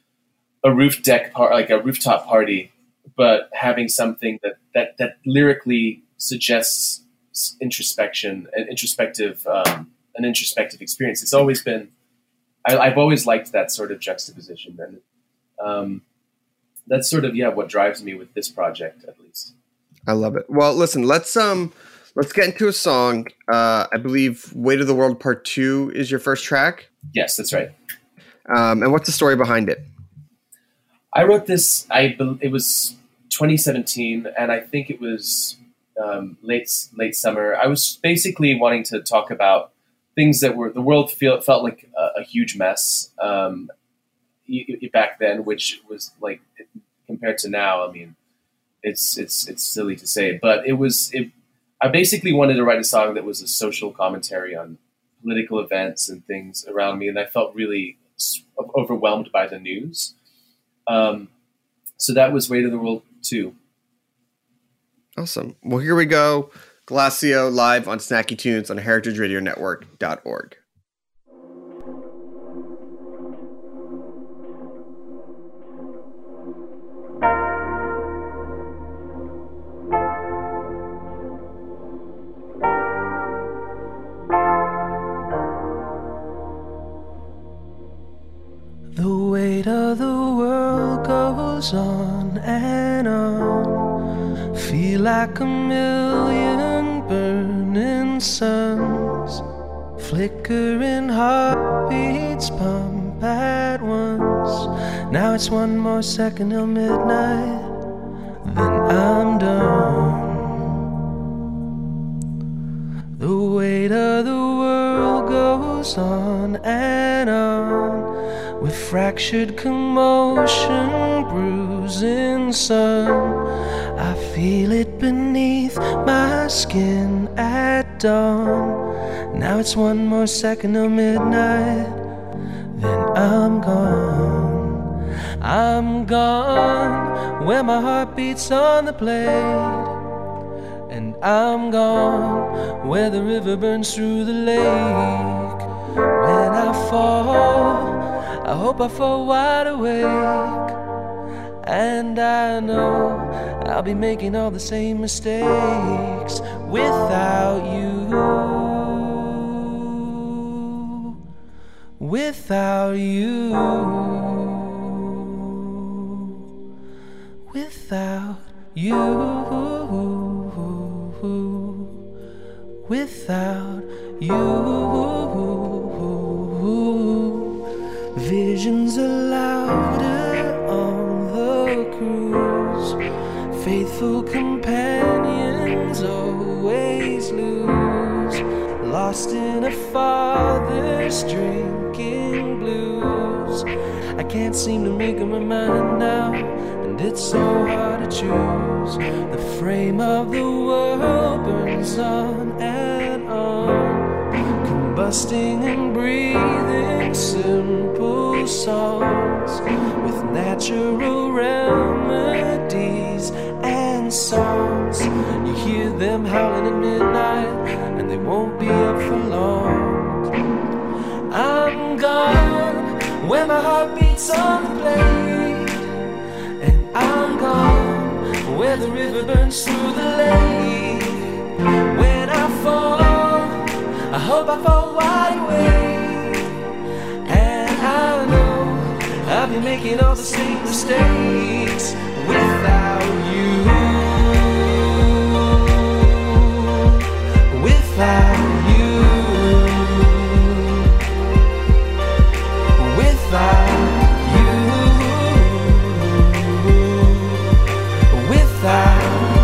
a roof deck par- like a rooftop party, but having something that, that, that lyrically suggests introspection and introspective, um, an introspective experience. It's always been, I, I've always liked that sort of juxtaposition. And um, that's sort of, yeah, what drives me with this project, at least. I love it. Well, listen, let's, um, let's get into a song. Uh, I believe Weight of the World Part Two is your first track. Yes, that's right. Um, and what's the story behind it? I wrote this, I it was twenty seventeen, and I think it was um, late late summer. I was basically wanting to talk about things that were, the world feel, felt like a, a huge mess um, back then, which was like, compared to now, I mean, it's it's it's silly to say, but it was, it, I basically wanted to write a song that was a social commentary on political events and things around me, and I felt really overwhelmed by the news. Um, so that was Weight of the World two. Awesome. Well, here we go. Glacio live on Snacky Tunes on heritage radio network dot org. The weight of the world goes on and on. Feel like a million burning suns, flickering heartbeats pump at once. Now it's one more second till midnight, then I'm done. The weight of the world goes on and on, with fractured commotion, bruising sun. I feel it beneath my skin at dawn. Now it's one more second till midnight, then I'm gone. I'm gone where my heart beats on the blade, and I'm gone where the river burns through the lake. When I fall, I hope I fall wide awake, and I know I'll be making all the same mistakes without you, without you, without you, without you. Visions are louder on the cruise. Faithful companions always lose. Lost in a father's drinking blues. I can't seem to make up my mind now, and it's so hard to choose. The frame of the world burns on and on, combusting and breathing simple songs with natural remedies and songs. You hear them howling at midnight, and they won't be up for long. I'm gone where my heart beats on the blade, and I'm gone where the river burns through the lake. When I fall, I hope I fall wide awake, and I know I'll be making all the same mistakes without you, without you, without you, without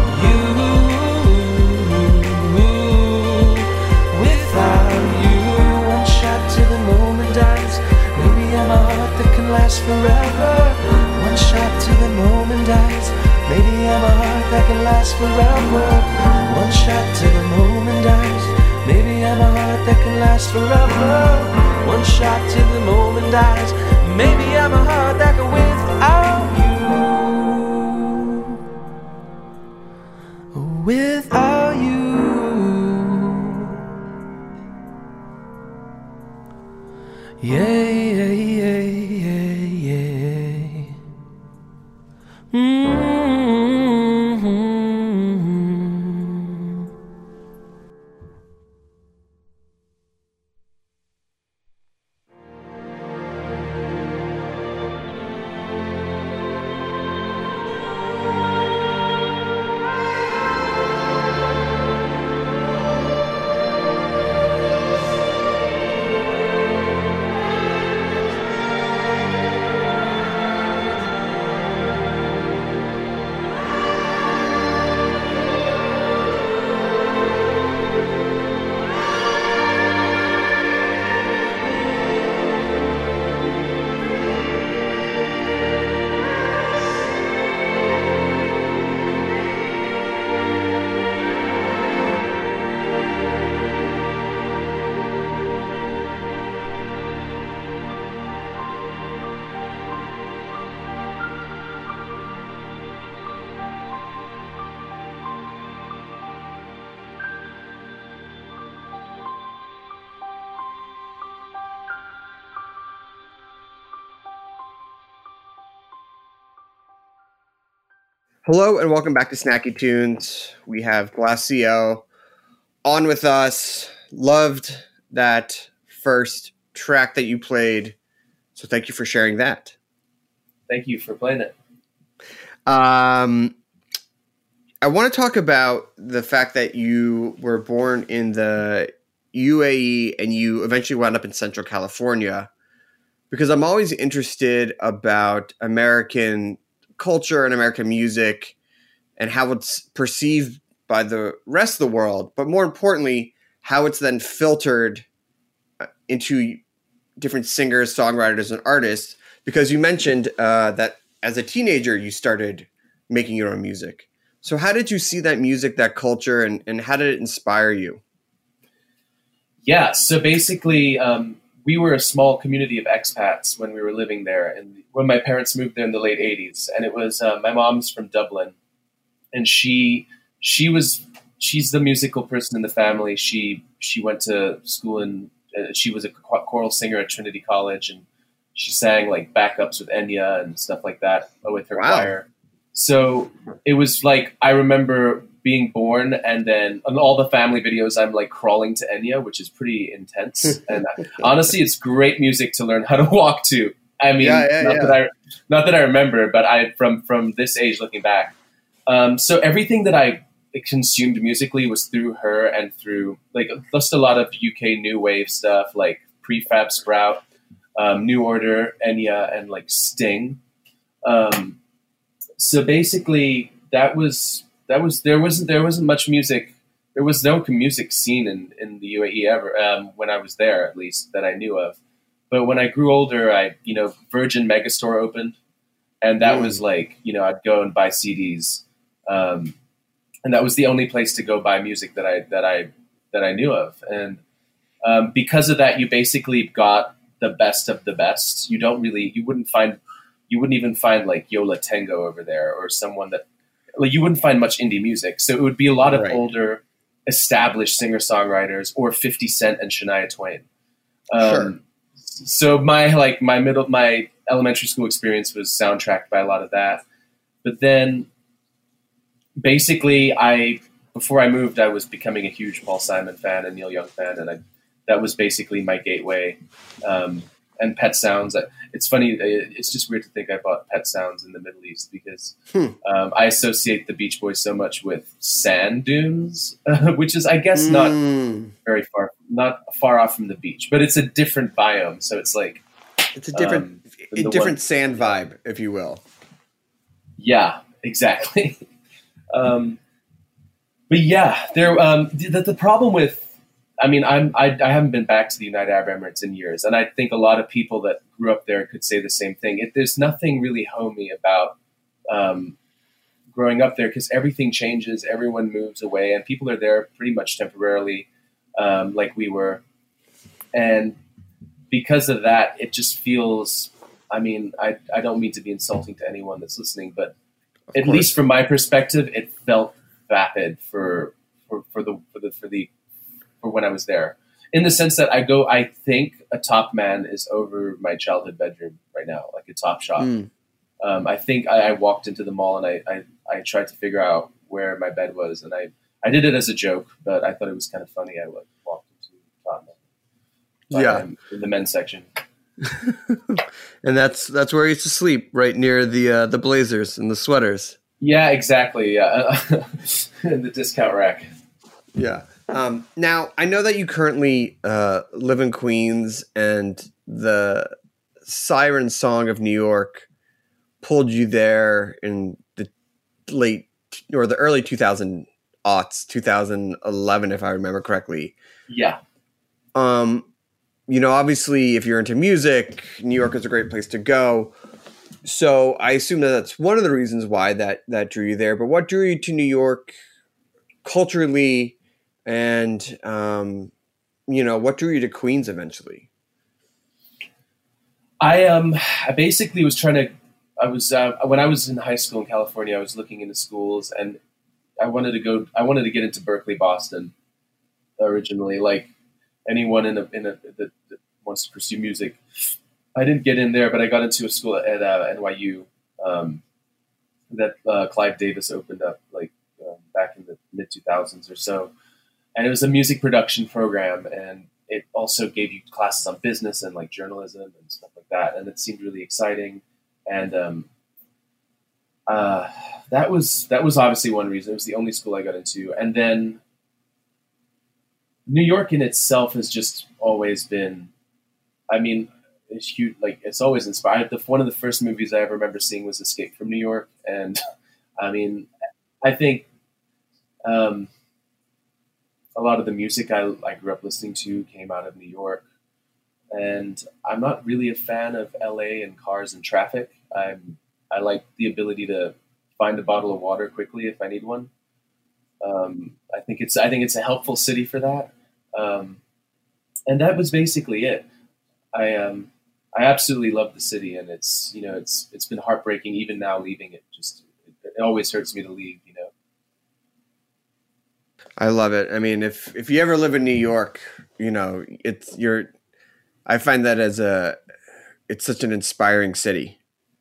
last forever. One shot till the moment dies. Maybe I'm a heart that can last forever. One shot till the moment dies. Maybe I'm a heart that can last forever. One shot till the moment dies. Maybe I'm a heart that can without you, without you. Yeah, yeah, yeah, yeah, yeah. Mm-hmm. Hello and welcome back to Snacky Tunes. We have Glacio on with us. Loved that first track that you played, so thank you for sharing that. Thank you for playing it. Um, I want to talk about the fact that you were born in the U A E and you eventually wound up in Central California, because I'm always interested about American culture and American music and how it's perceived by the rest of the world, but more importantly, how it's then filtered into different singers, songwriters, and artists. Because you mentioned uh, that as a teenager, you started making your own music. So how did you see that music, that culture, and, and how did it inspire you? Yeah, so basically, um, we were a small community of expats when we were living there, and when my parents moved there in the late eighties. And it was uh, my mom's from Dublin, and she she was she's the musical person in the family. She she went to school and uh, she was a choral singer at Trinity College, and she sang like backups with Enya and stuff like that with her Wow. choir. So it was like, I remember being born, and then on all the family videos, I'm like crawling to Enya, which is pretty intense. And honestly, it's great music to learn how to walk to. I mean, Yeah, yeah, not yeah. that I, not that I remember, but I, from, from this age looking back. Um, so everything that I consumed musically was through her and through like just a lot of U K new wave stuff, like Prefab Sprout, um, New Order, Enya, and like Sting. Um, so basically that was, that was, there wasn't, there wasn't much music. There was no music scene in, in the U A E ever, um, when I was there, at least that I knew of. But when I grew older, I, you know, Virgin Megastore opened, and that Mm. was like, you know, I'd go and buy C Ds. Um, and that was the only place to go buy music that I, that I, that I knew of. And, um, because of that, you basically got the best of the best. You don't really, you wouldn't find, you wouldn't even find like Yola Tango over there, or someone that, like, you wouldn't find much indie music. So it would be a lot of Right. older, established singer-songwriters, or fifty Cent and Shania Twain. Um, Sure. So my, like my middle, my elementary school experience was soundtracked by a lot of that. But then basically I, before I moved, I was becoming a huge Paul Simon fan and Neil Young fan. And I, that was basically my gateway. Um, and Pet Sounds. It's funny. It's just weird to think I bought Pet Sounds in the Middle East because Hmm. um, I associate the Beach Boys so much with sand dunes, which is, I guess, not Mm. very far, not far off from the beach, but it's a different biome. So it's like, It's a different, Um, a the different one- sand vibe, if you will. yeah, exactly. um, but yeah, there. Um, the, the problem with, I mean, I'm I, I haven't been back to the United Arab Emirates in years, and I think a lot of people that grew up there could say the same thing. It, there's nothing really homey about um, growing up there because everything changes, everyone moves away, and people are there pretty much temporarily, um, like we were, and because of that, it just feels. I mean, I I don't mean to be insulting to anyone that's listening, but at course. least from my perspective, it felt vapid for for, for the for the for the for when I was there, in the sense that I go, I think a Top Man is over my childhood bedroom right now, like a Top Shop. Mm. Um, I think I, I walked into the mall and I, I, I tried to figure out where my bed was, and I, I did it as a joke, but I thought it was kind of funny. I like, walked into Top Man, but Yeah. I'm in the men's section. And that's that's where I used to sleep, right near the uh, the blazers and the sweaters. Yeah, exactly. Yeah, the discount rack. Yeah. Um, now, I know that you currently uh, live in Queens, and the Siren Song of New York pulled you there in the late or the early two thousand aughts, two thousand eleven, if I remember correctly. Yeah. Um, you know, obviously, if you're into music, New York is a great place to go. So I assume that that's one of the reasons why that that drew you there. But what drew you to New York culturally? And, um, you know, what drew you to Queens eventually? I um I basically was trying to I was uh, when I was in high school in California, I was looking into schools, and I wanted to go I wanted to get into Berkeley, Boston originally, like anyone in a in a that, that wants to pursue music. I didn't get in there, but I got into a school at uh, N Y U um, that uh, Clive Davis opened up like um, back in the mid two thousands or so. And it was a music production program, and it also gave you classes on business and like journalism and stuff like that. And it seemed really exciting. And um, uh, that was that was obviously one reason. It was the only school I got into. And then New York in itself has just always been, I mean, it's huge. Like it's always inspired. The, one of the first movies I ever remember seeing was Escape from New York. And I mean, I think. Um, A lot of the music I, I grew up listening to came out of New York, and I'm not really a fan of L A and cars and traffic. I'm I like the ability to find a bottle of water quickly if I need one. Um, I think it's I think it's a helpful city for that. Um, and that was basically it. I um I absolutely love the city, and it's you know it's it's been heartbreaking even now leaving it. Just it, it always hurts me to leave. You know. I love it. I mean, if if you ever live in New York, you know it's you're. I find that as a, it's such an inspiring city.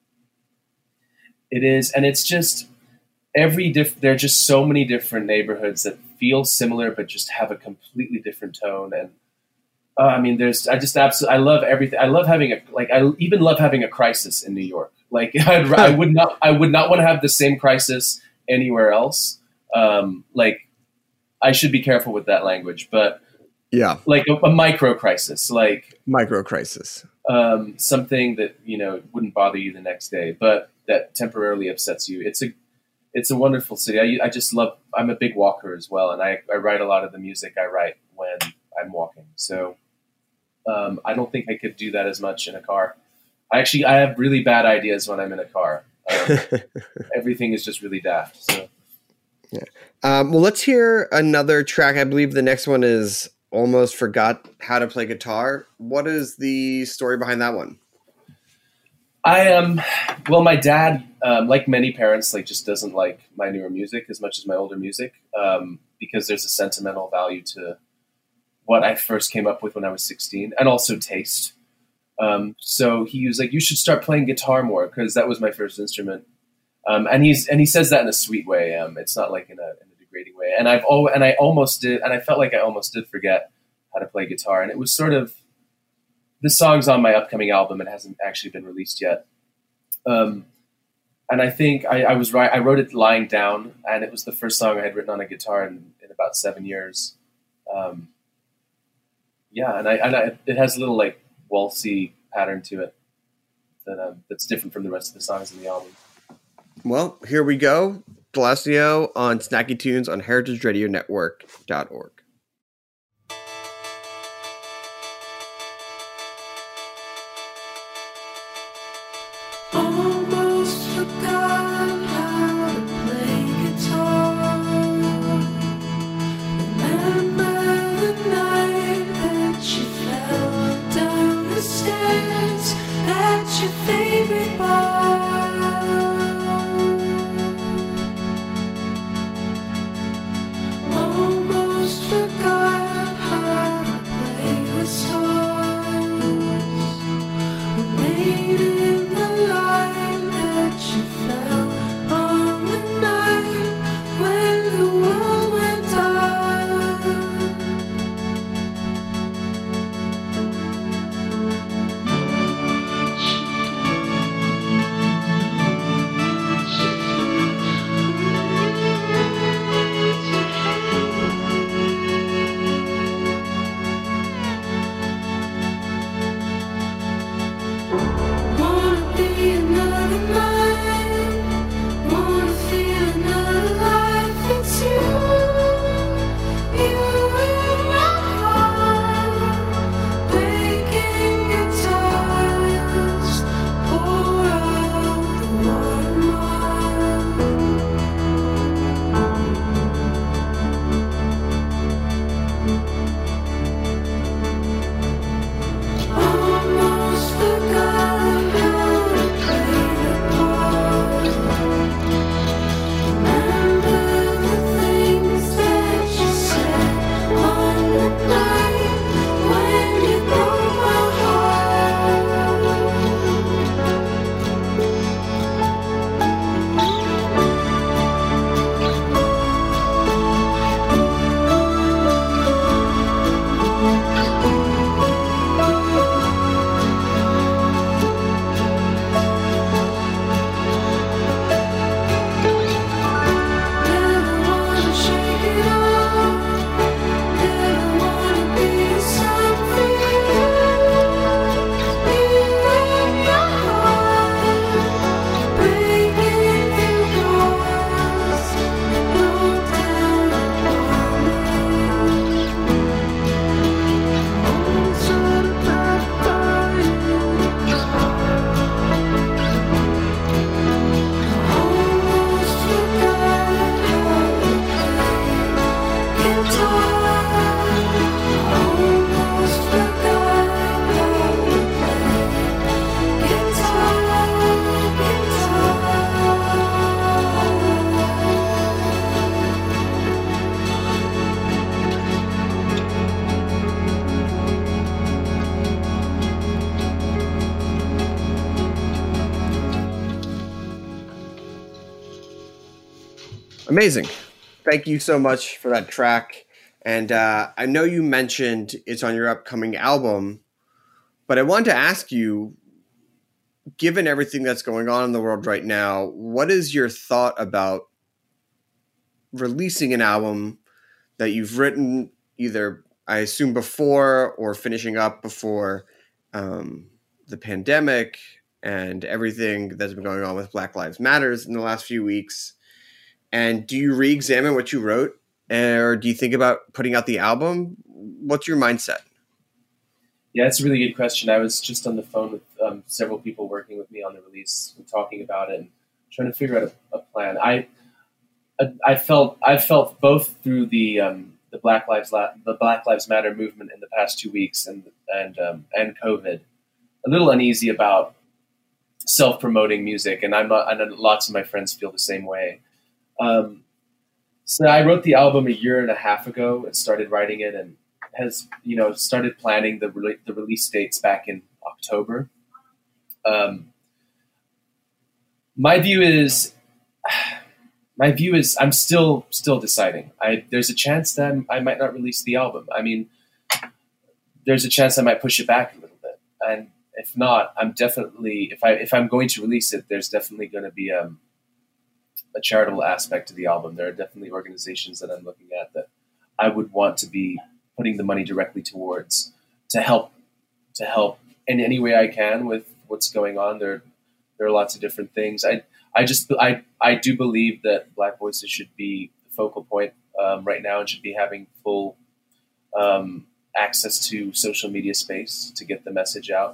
It is, and it's just every diff. There are just so many different neighborhoods that feel similar, but just have a completely different tone. And uh, I mean, there's. I just absolutely. I love everything. I love having a like. I even love having a crisis in New York. Like I'd, I would not. I would not want to have the same crisis anywhere else. Um, like I should be careful with that language, but yeah, like a, a micro crisis, like micro crisis, um, something that you know wouldn't bother you the next day, but that temporarily upsets you. It's a it's a wonderful city. I, I just love. I'm a big walker as well, and I, I write a lot of the music I write when I'm walking. So um, I don't think I could do that as much in a car. I actually I have really bad ideas when I'm in a car. Um, everything is just really daft. So. Yeah. Um, well, let's hear another track. I believe the next one is Almost Forgot How to Play Guitar. What is the story behind that one? I um, well, my dad, um, like many parents, like just doesn't like my newer music as much as my older music um, because there's a sentimental value to what I first came up with when I was sixteen, and also taste. Um, so he was like, "You should start playing guitar more," because that was my first instrument. Um, and he's and he says that in a sweet way. Um, it's not like in a, in a degrading way. And I've oh, and I almost did, and I felt like I almost did forget how to play guitar. And it was sort of the song's on my upcoming album. It hasn't actually been released yet. Um, and I think I, I was right. I wrote it lying down, and it was the first song I had written on a guitar in, in about seven years. Um, yeah, and I and I, it has a little like waltzy pattern to it that um, that's different from the rest of the songs in the album. Well, here we go. Palacio on Snacky Tunes on heritage radio network dot org. Almost forgot how to play guitar. Remember the night that you fell down the stairs at your favorite bar. Almost Amazing. Thank you so much for that track. And uh, I know you mentioned it's on your upcoming album, but I wanted to ask you, given everything that's going on in the world right now, what is your thought about releasing an album that you've written either, I assume, before or finishing up before um, the pandemic and everything that's been going on with Black Lives Matters in the last few weeks? And do you re-examine what you wrote, or do you think about putting out the album? What's your mindset? Yeah, it's a really good question. I was just on the phone with um, several people working with me on the release and talking about it and trying to figure out a, a plan. I, I I felt I felt both through the um, the Black Lives La- the Black Lives Matter movement in the past two weeks and and um, and COVID, a little uneasy about self-promoting music, and I'm not. I know lots of my friends feel the same way. Um, so I wrote the album a year and a half ago and started writing it, and has, you know, started planning the re- the release dates back in October. Um, my view is, my view is, I'm still still deciding. I there's a chance that I might not release the album. I mean, there's a chance I might push it back a little bit, and if not, I'm definitely if I if I'm going to release it, there's definitely going to be um. a charitable aspect to the album. There are definitely organizations that I'm looking at that I would want to be putting the money directly towards to help to help in any way I can with what's going on. There, there are lots of different things. I, I just, I, I do believe that Black Voices should be the focal point um, right now and should be having full um, access to social media space to get the message out.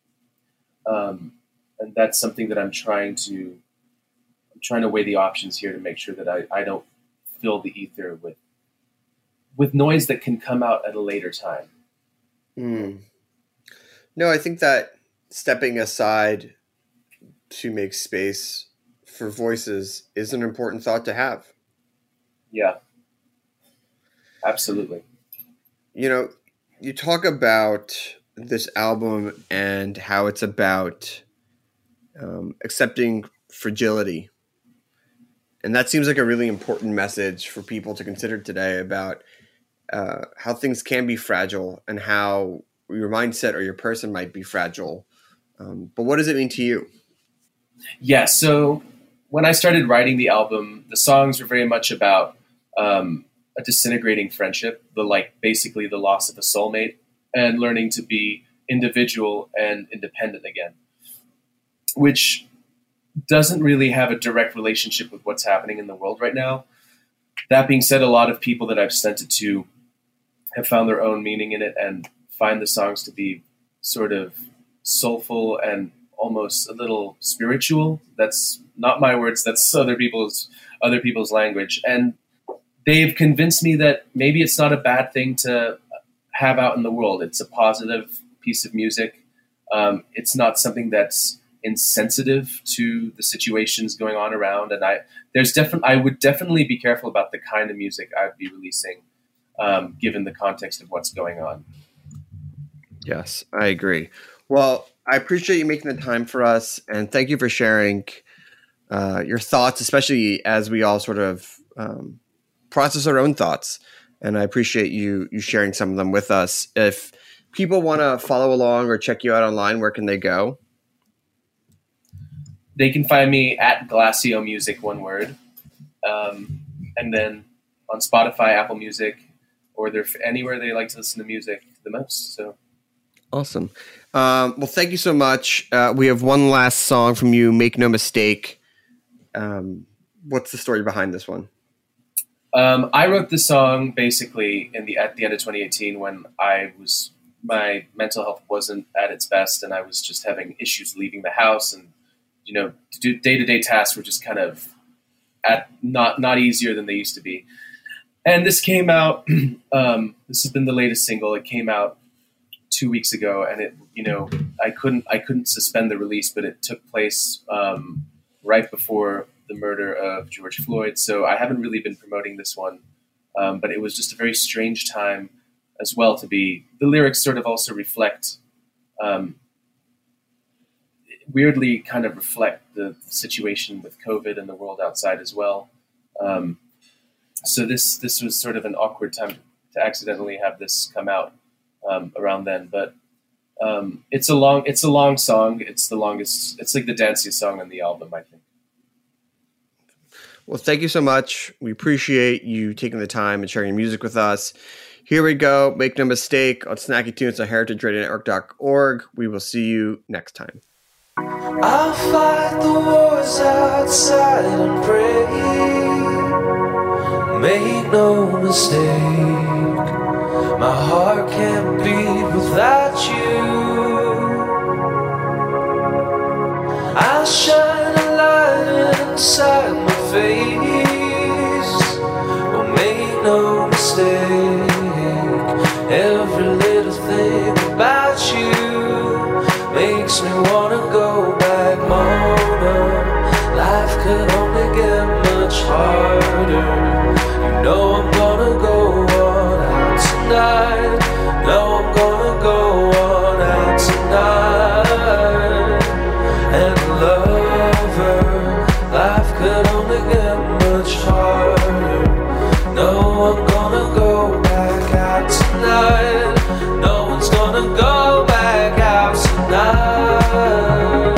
Um, and that's something that I'm trying to trying to weigh the options here to make sure that I, I don't fill the ether with with noise that can come out at a later time. Mm. No, I think that stepping aside to make space for voices is an important thought to have. Yeah, absolutely. You know, you talk about this album and how it's about um, accepting fragility. And that seems like a really important message for people to consider today about uh, how things can be fragile and how your mindset or your person might be fragile. Um, but what does it mean to you? Yeah, so when I started writing the album, the songs were very much about um, a disintegrating friendship, the like basically the loss of a soulmate, and learning to be individual and independent again, which doesn't really have a direct relationship with what's happening in the world right now. That being said, a lot of people that I've sent it to have found their own meaning in it and find the songs to be sort of soulful and almost a little spiritual. That's not my words. That's other people's other people's language. And they've convinced me that maybe it's not a bad thing to have out in the world. It's a positive piece of music. Um, it's not something that's insensitive to the situations going on around, and I there's definitely I would definitely be careful about the kind of music I'd be releasing, um, given the context of what's going on. Yes, I agree. Well, I appreciate you making the time for us, and thank you for sharing uh, your thoughts, especially as we all sort of um, process our own thoughts. And I appreciate you you sharing some of them with us. If people want to follow along or check you out online, where can they go? They can find me at Glacio Music, one word. Um, and then on Spotify, Apple Music, or they're anywhere they like to listen to music the most. So awesome. Um, well, thank you so much. Uh, we have one last song from you, Make No Mistake. Um, what's the story behind this one? Um, I wrote this song basically in the at the end of twenty eighteen when I was my mental health wasn't at its best, and I was just having issues leaving the house, and you know, day to day tasks were just kind of at not not easier than they used to be. And this came out. Um, this has been the latest single. It came out two weeks ago, and it you know I couldn't I couldn't suspend the release, but it took place um, right before the murder of George Floyd. So I haven't really been promoting this one, um, but it was just a very strange time as well to be. The lyrics sort of also reflect, um, weirdly kind of reflect the situation with COVID and the world outside as well. Um, so this this was sort of an awkward time to accidentally have this come out um, around then. But um, it's a long it's a long song. It's the longest. It's like the danciest song on the album, I think. Well, thank you so much. We appreciate you taking the time and sharing your music with us. Here we go. Make no mistake on Snacky Tunes on heritage radio network dot org. We will see you next time. I'll fight the wars outside and pray. Make no mistake, my heart can't beat without you. I'll shine a light inside my face. Oh, make no mistake, every little thing about you makes me wanna go back, Mona. Life could only get much harder. You know I'm gonna go on out tonight. Know I'm gonna go on out tonight and love her. Life could only get much harder. No, I'm gonna go back out tonight. No one's gonna go back out tonight.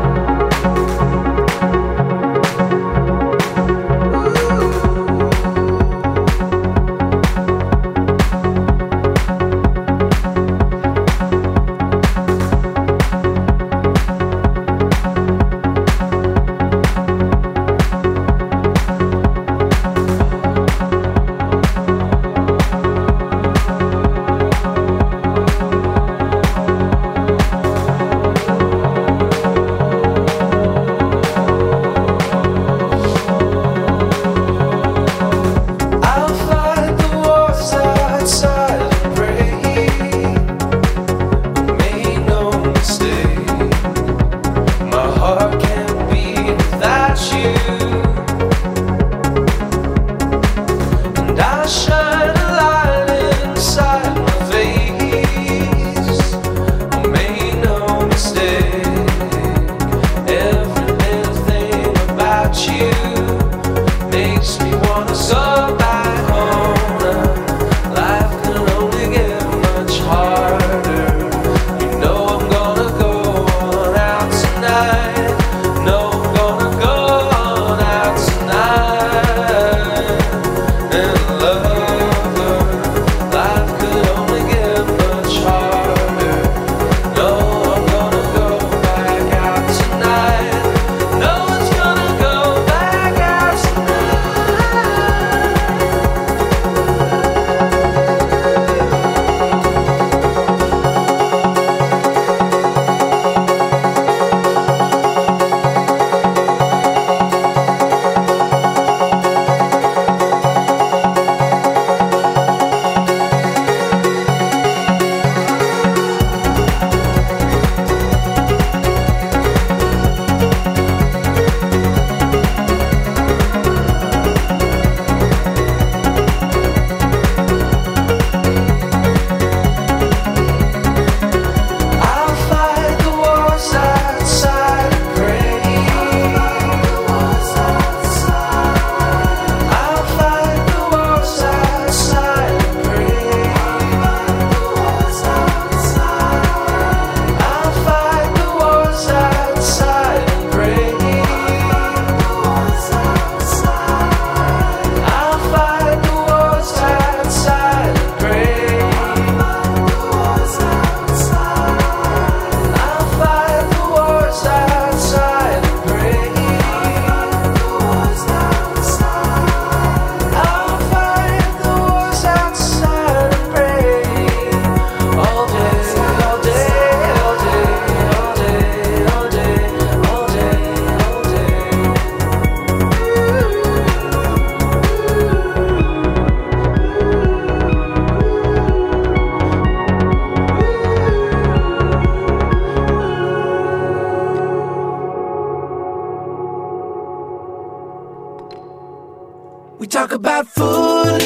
We talk about food,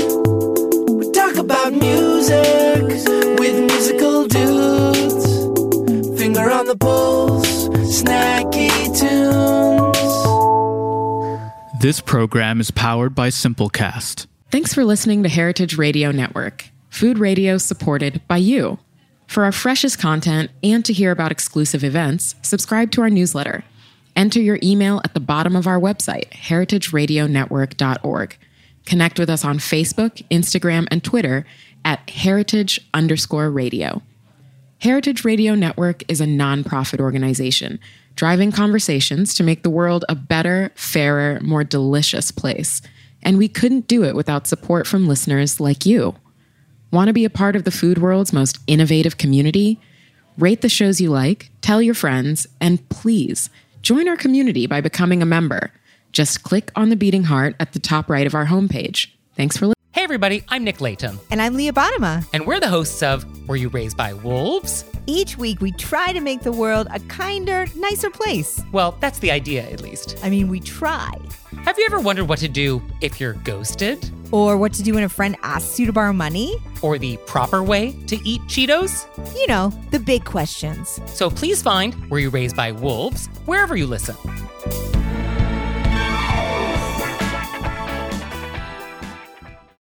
we talk about music, with musical dudes. Finger on the pulse, snacky tunes. This program is powered by Simplecast. Thanks for listening to Heritage Radio Network, food radio supported by you. For our freshest content and to hear about exclusive events, subscribe to our newsletter. Enter your email at the bottom of our website, heritage radio network dot org. Connect with us on Facebook, Instagram, and Twitter at heritage underscore radio. Heritage Radio Network is a nonprofit organization driving conversations to make the world a better, fairer, more delicious place. And we couldn't do it without support from listeners like you. Want to be a part of the food world's most innovative community? Rate the shows you like, tell your friends, and please join our community by becoming a member. Just click on the beating heart at the top right of our homepage. Thanks for listening. Hey everybody, I'm Nick Latham. And I'm Leah Bottima. And we're the hosts of Were You Raised by Wolves? Each week we try to make the world a kinder, nicer place. Well, that's the idea, at least. I mean, we try. Have you ever wondered what to do if you're ghosted? Or what to do when a friend asks you to borrow money? Or the proper way to eat Cheetos? You know, the big questions. So please find Were You Raised by Wolves wherever you listen.